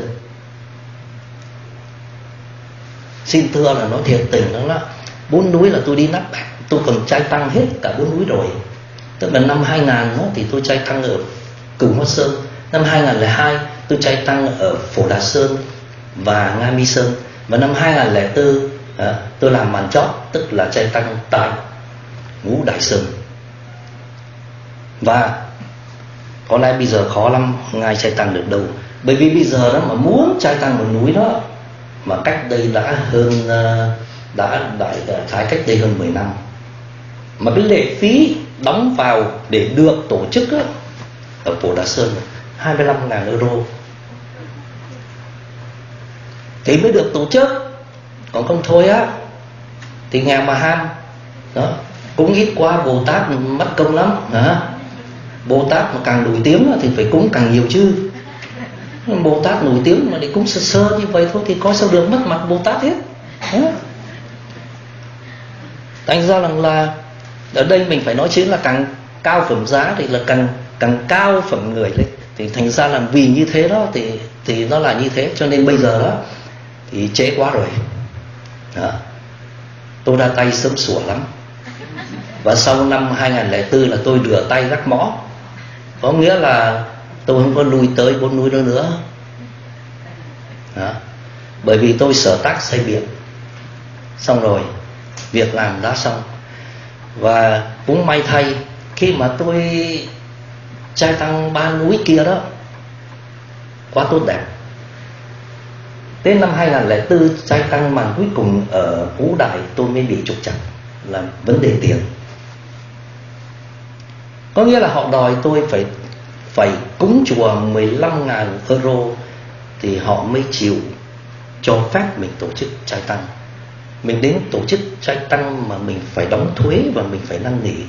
Xin thưa là nói thiệt tình đó là 4 núi là tôi đi nắp bạc, tôi còn trai tăng hết cả 4 núi rồi. Tức là năm 2000 đó, thì tôi trai tăng ở Cửu Hoa Sơn. Năm 2002 tôi trai tăng ở Phổ Đà Sơn và Nga Mi Sơn. Và năm 2004 tôi làm màn chót, tức là trai tăng tại Ngũ Đại Sơn. Và có lẽ bây giờ khó lắm ngài trai tăng được đâu. Bởi vì bây giờ đó mà muốn trai tăng một núi đó, mà cách đây đã cách đây hơn 10 năm, mà cái lệ phí đóng vào để được tổ chức á, ở Phổ Đà Sơn 25.000 euro thì mới được tổ chức. Còn không thôi á thì nghèo mà ham đó, cũng ít quá Bồ Tát mất công lắm. Bồ Tát mà càng nổi tiếng thì phải cúng càng nhiều chứ. Bồ Tát nổi tiếng mà để cúng sơ sơ như vậy thôi thì coi sao được, mất mặt Bồ Tát hết. Thành ra là ở đây mình phải nói chính là càng cao phẩm giá thì là càng cao phẩm người lên. Thì thành ra là vì như thế đó thì nó là như thế. Cho nên bây giờ đó thì trễ quá rồi đó. Tôi ra tay sớm sủa lắm. Và sau năm 2004 là tôi rửa tay rắc mõ. Có nghĩa là tôi không có lui tới 4 núi nữa đó. Bởi vì tôi sở tác xây biệt xong rồi, việc làm đã xong. Và cũng may thay khi mà tôi trai tăng 3 núi kia đó quá tốt đẹp. Đến năm 2004 trai tăng màn cuối cùng ở Ngũ Đại tôi mới bị trục trặc là vấn đề tiền. Có nghĩa là họ đòi tôi phải cúng chùa 15.000 euro thì họ mới chịu cho phép mình tổ chức trai tăng. Mình đến tổ chức trai tăng mà mình phải đóng thuế và mình phải năn nỉ.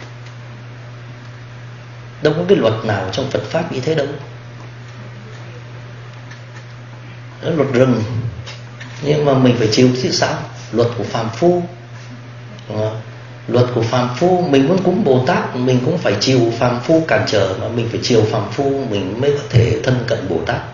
Đâu có cái luật nào trong Phật Pháp như thế đâu. Đó là luật rừng, nhưng mà mình phải chịu chứ sao? Luật của phàm phu. Luật của phàm phu, mình muốn cúng Bồ Tát mình cũng phải chịu phàm phu cản trở, mà mình phải chịu phàm phu mình mới có thể thân cận Bồ Tát.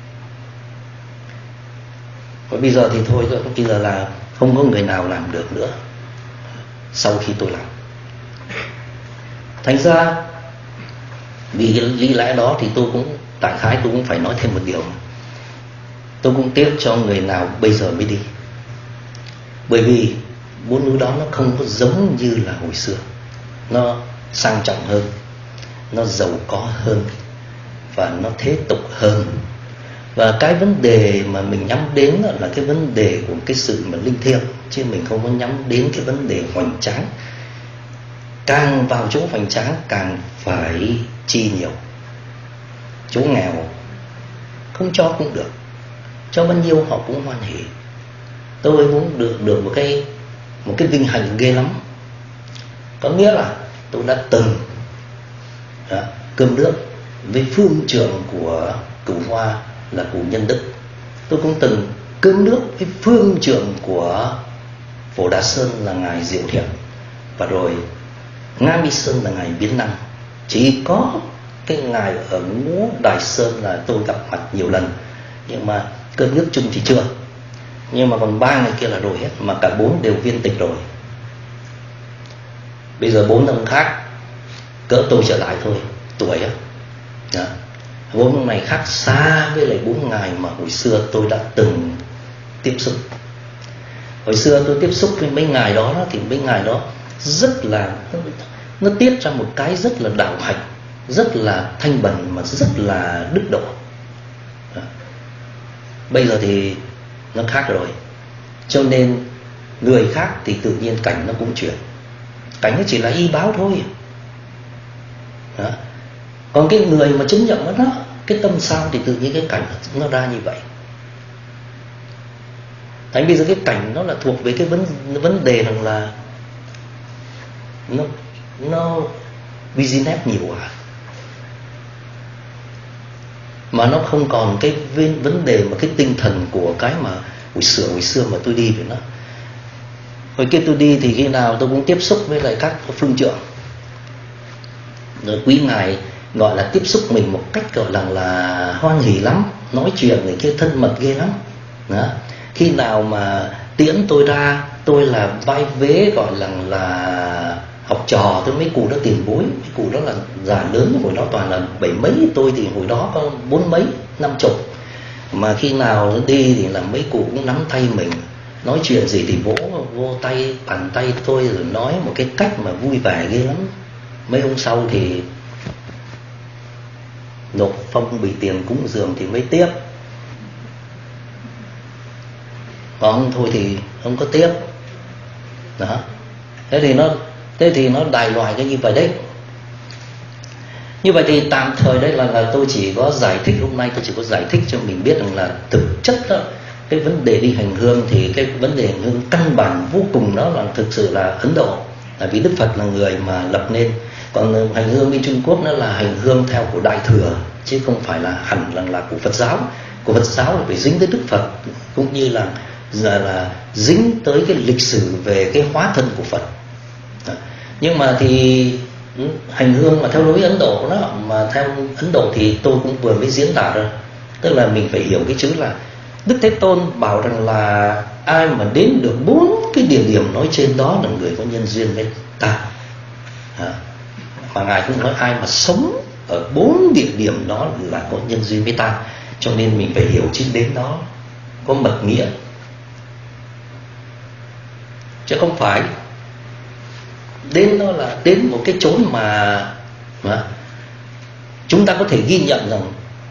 Và bây giờ thì thôi, bây giờ là không có người nào làm được nữa sau khi tôi làm. Thành ra vì lý lẽ đó thì tôi cũng đại khái tôi cũng phải nói thêm một điều. Tôi cũng tiếc cho người nào bây giờ mới đi, bởi vì bốn núi đó nó không có giống như là hồi xưa. Nó sang trọng hơn, nó giàu có hơn, và nó thế tục hơn. Và cái vấn đề mà mình nhắm đến là cái vấn đề của cái sự mà linh thiêng, chứ mình không có nhắm đến cái vấn đề hoành tráng. Càng vào chỗ hoành tráng càng phải chi nhiều. Chỗ nghèo không cho cũng được, cho bao nhiêu họ cũng hoan hỉ. Tôi cũng được một cái vinh hạnh ghê lắm. Có nghĩa là tôi đã từng cơm nước với phương trưởng của Cửu Hoa là cụ Nhân Đức. Tôi cũng từng cơm nước với phương trưởng của Phổ Đà Sơn là ngài Diệu Thiện, và rồi Nga Mi Sơn là ngài Biến Năng. Chỉ có cái ngài ở Ngũ Đài Sơn là tôi gặp mặt nhiều lần, nhưng mà cơm nước chung thì chưa. Nhưng mà còn 3 ngày kia là rồi hết, mà cả 4 đều viên tịch rồi. Bây giờ 4 ông khác cỡ tôi trở lại thôi, tuổi á. 4 ông này khác xa với lại 4 ngày mà hồi xưa tôi đã từng tiếp xúc. Hồi xưa tôi tiếp xúc với mấy ngài đó thì mấy ngài đó rất là, nó tiết ra một cái rất là đạo hạnh, rất là thanh bần, mà rất là đức độ. Bây giờ thì nó khác rồi. Cho nên người khác thì tự nhiên cảnh nó cũng chuyển. Cảnh nó chỉ là y báo thôi. Còn cái người mà chứng nhận nó, cái tâm sao thì tự nhiên cái cảnh nó ra như vậy. Thành bây giờ cái cảnh nó là thuộc về cái vấn đề rằng là nó business nhiều mà nó không còn cái vấn đề mà cái tinh thần của cái mà hồi xưa mà tôi đi với nó. Hồi kia tôi đi thì khi nào tôi cũng tiếp xúc với lại các phương trưởng, rồi quý ngài gọi là tiếp xúc mình một cách gọi là hoan hỉ lắm, nói chuyện này kia thân mật ghê lắm. Đó. Khi nào mà tiễn tôi ra, tôi là vai vế gọi là học trò, tôi mấy cụ đó tiền bối, mấy cụ đó là già lớn, hồi đó toàn là 70 mấy, tôi thì hồi đó có 40 mấy, 50. Mà khi nào đi thì là mấy cụ cũng nắm tay mình, nói chuyện gì thì vỗ vô tay, bàn tay tôi, rồi nói một cái cách mà vui vẻ ghê lắm. Mấy hôm sau thì nộp phong bì tiền cúng dường thì mới tiếp, còn thôi thì không có tiếp. Đó. Thế thì nó đại loại cái như vậy đấy. Như vậy thì tạm thời đây là tôi chỉ có giải thích, hôm nay tôi chỉ có giải thích cho mình biết rằng là thực chất đó, cái vấn đề đi hành hương thì cái vấn đề hành hương căn bản vô cùng đó là thực sự là Ấn Độ, tại vì Đức Phật là người mà lập nên. Còn hành hương bên Trung Quốc nó là hành hương theo của Đại Thừa, chứ không phải là hẳn là của Phật giáo. Của Phật giáo là phải dính tới Đức Phật, cũng như là dính tới cái lịch sử về cái hóa thân của Phật. Nhưng mà thì hành hương mà theo lối Ấn Độ đó, mà theo Ấn Độ thì tôi cũng vừa mới diễn tả rồi. Tức là mình phải hiểu cái chữ là Đức Thế Tôn bảo rằng là ai mà đến được 4 cái địa điểm nói trên đó là người có nhân duyên với ta. Mà Ngài cũng nói ai mà sống ở 4 địa điểm đó là có nhân duyên với ta. Cho nên mình phải hiểu chữ đến đó có mật nghĩa, chứ không phải đến đó là đến một cái chốn mà chúng ta có thể ghi nhận rằng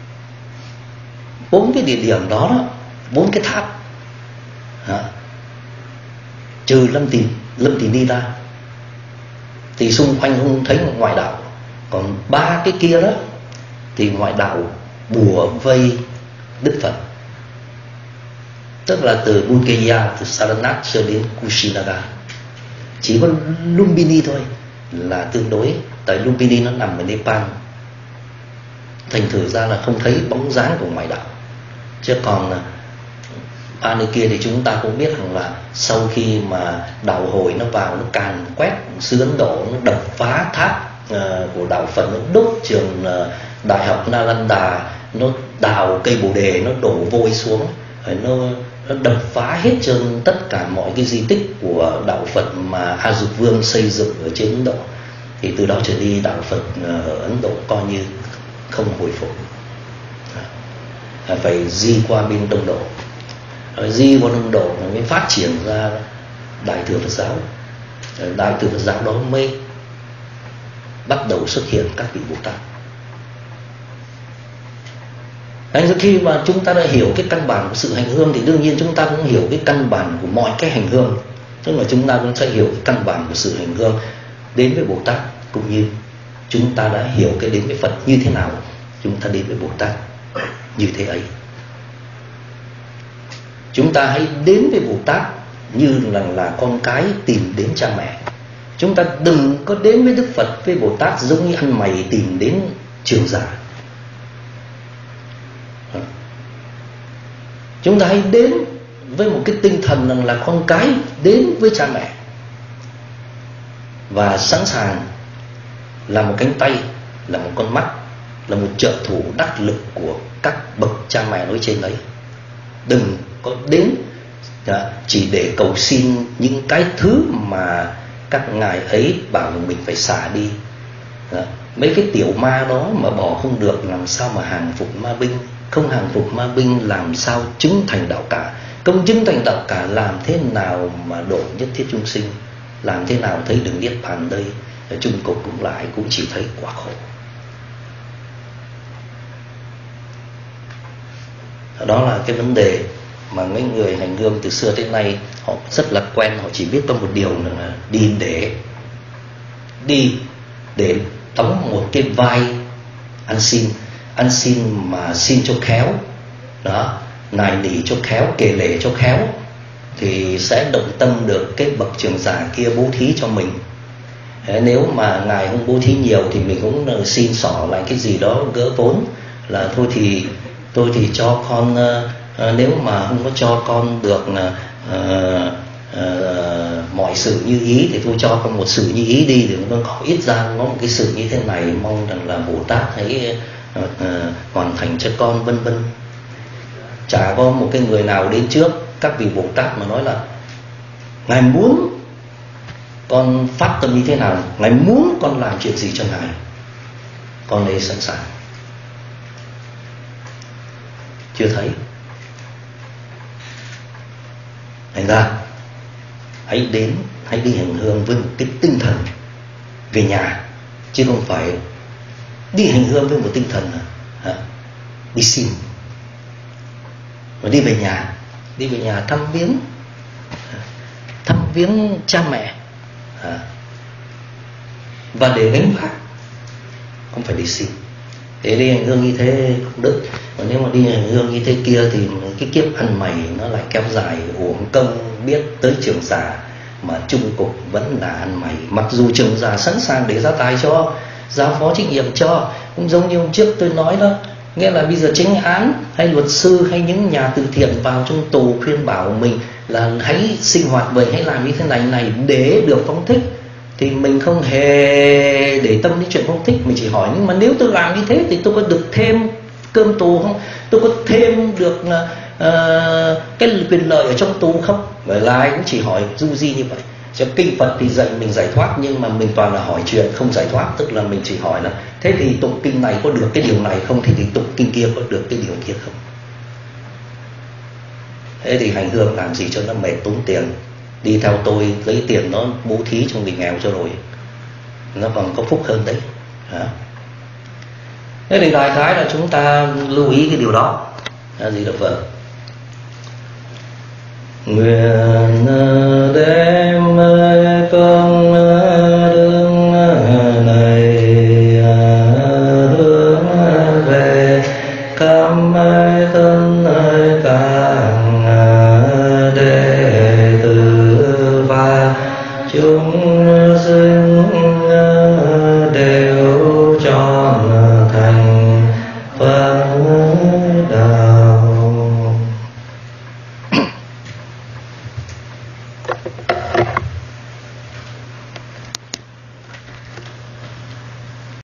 4 cái địa điểm đó, 4 cái tháp, trừ Lâm Tỳ Ni ra thì xung quanh không thấy ngoại đạo. Còn 3 cái kia đó thì ngoại đạo bùa vây Đức Phật, tức là từ Bodhgaya, từ Saranath cho đến Kushinaga. Chỉ có Lumbini thôi là tương đối, tại Lumbini nó nằm ở Nepal, thành thử ra là không thấy bóng dáng của ngoại đạo. Chứ còn ba nơi kia thì chúng ta cũng biết rằng là sau khi mà đạo hồi nó vào, nó càn quét xứ Ấn Độ, nó đập phá tháp của đạo Phật, nó đốt trường đại học Nalanda, nó đào cây Bồ Đề, nó đổ vôi xuống, nó đập phá hết trơn tất cả mọi cái di tích của đạo Phật mà A Dục Vương xây dựng ở trên Ấn Độ. Thì từ đó trở đi đạo Phật ở Ấn Độ coi như không hồi phục, phải di qua bên Đông Độ. Di qua Đông Độ mới phát triển ra Đại thừa Phật giáo. Đại thừa Phật giáo đó mới bắt đầu xuất hiện các vị Bồ Tát. Nên khi mà chúng ta đã hiểu cái căn bản của sự hành hương thì đương nhiên chúng ta cũng hiểu cái căn bản của mọi cái hành hương. Tức là chúng ta cũng sẽ hiểu cái căn bản của sự hành hương đến với Bồ Tát, cũng như chúng ta đã hiểu cái đến với Phật như thế nào, chúng ta đến với Bồ Tát như thế ấy. Chúng ta hãy đến với Bồ Tát như là con cái tìm đến cha mẹ. Chúng ta đừng có đến với Đức Phật, với Bồ Tát giống như ăn mày tìm đến trưởng giả. Chúng ta hãy đến với một cái tinh thần là con cái đến với cha mẹ, và sẵn sàng là một cánh tay, là một con mắt, là một trợ thủ đắc lực của các bậc cha mẹ nói trên đấy. Đừng có đến chỉ để cầu xin những cái thứ mà các ngài ấy bảo mình phải xả đi. Mấy cái tiểu ma đó mà bỏ không được, làm sao mà hàng phục ma binh? Không hàng phục ma binh làm sao chứng thành đạo cả? Công chứng thành đạo cả làm thế nào mà độ nhất thiết chúng sinh? Làm thế nào thấy được niết bàn đây? Chung cục cũng lại cũng chỉ thấy quả khổ. Đó là cái vấn đề mà mấy người hành hương từ xưa tới nay họ rất là quen. Họ chỉ biết có một điều là đi để đóng một cái vai ăn xin mà xin cho khéo đó, nài nỉ cho khéo, kể lể cho khéo, thì sẽ động tâm được cái bậc trưởng giả kia bố thí cho mình. Nếu mà ngài không bố thí nhiều thì mình cũng xin xỏ lại cái gì đó gỡ vốn, là thôi thì cho con, nếu mà không có cho con được mọi sự như ý thì tôi cho con một sự như ý đi, thì con có ít ra có một cái sự như thế này, mong rằng là Bồ Tát hãy hoàn thành cho con, vân vân. Chả có một cái người nào đến trước các vị Bồ Tát mà nói là ngài muốn con phát tâm như thế nào, ngài muốn con làm chuyện gì cho ngài, con ấy sẵn sàng. Chưa thấy. Thành ra hãy đi hành hương với một cái tinh thần về nhà, chứ không phải đi hành hương với một tinh thần đi xin. Mà đi về nhà thăm viếng cha mẹ, và để gánh vác, không phải đi xin. Để đi hành hương như thế không đức. Còn nếu mà đi hành hương như thế kia thì cái kiếp ăn mày nó lại kéo dài, uổng công biết tới trưởng giả mà chung cục vẫn là ăn mày. Mặc dù trưởng giả sẵn sàng để ra tài cho, giao phó trách nhiệm cho, cũng giống như hôm trước tôi nói đó, nghĩa là bây giờ chánh án hay luật sư hay những nhà từ thiện vào trong tù khuyên bảo mình là hãy sinh hoạt vậy, hãy làm như thế này để được phong thích, thì mình không hề để tâm đến chuyện phong thích. Mình chỉ hỏi, nhưng mà nếu tôi làm như thế thì tôi có được thêm cơm tù không? Tôi có thêm được cái quyền lợi ở trong tù không? Bởi là ai cũng chỉ hỏi du di như vậy. Cho kinh Phật thì dạy mình giải thoát, nhưng mà mình toàn là hỏi chuyện không giải thoát. Tức là mình chỉ hỏi là thế thì tụng kinh này có được cái điều này không, thì tụng kinh kia có được cái điều kia không. Thế thì hành hương làm gì cho nó mệt tốn tiền. Đi theo tôi lấy tiền nó bố thí cho người nghèo cho rồi, nó còn có phúc hơn đấy. Thế thì đại khái là chúng ta lưu ý cái điều đó. Gì được vợ? Nguyện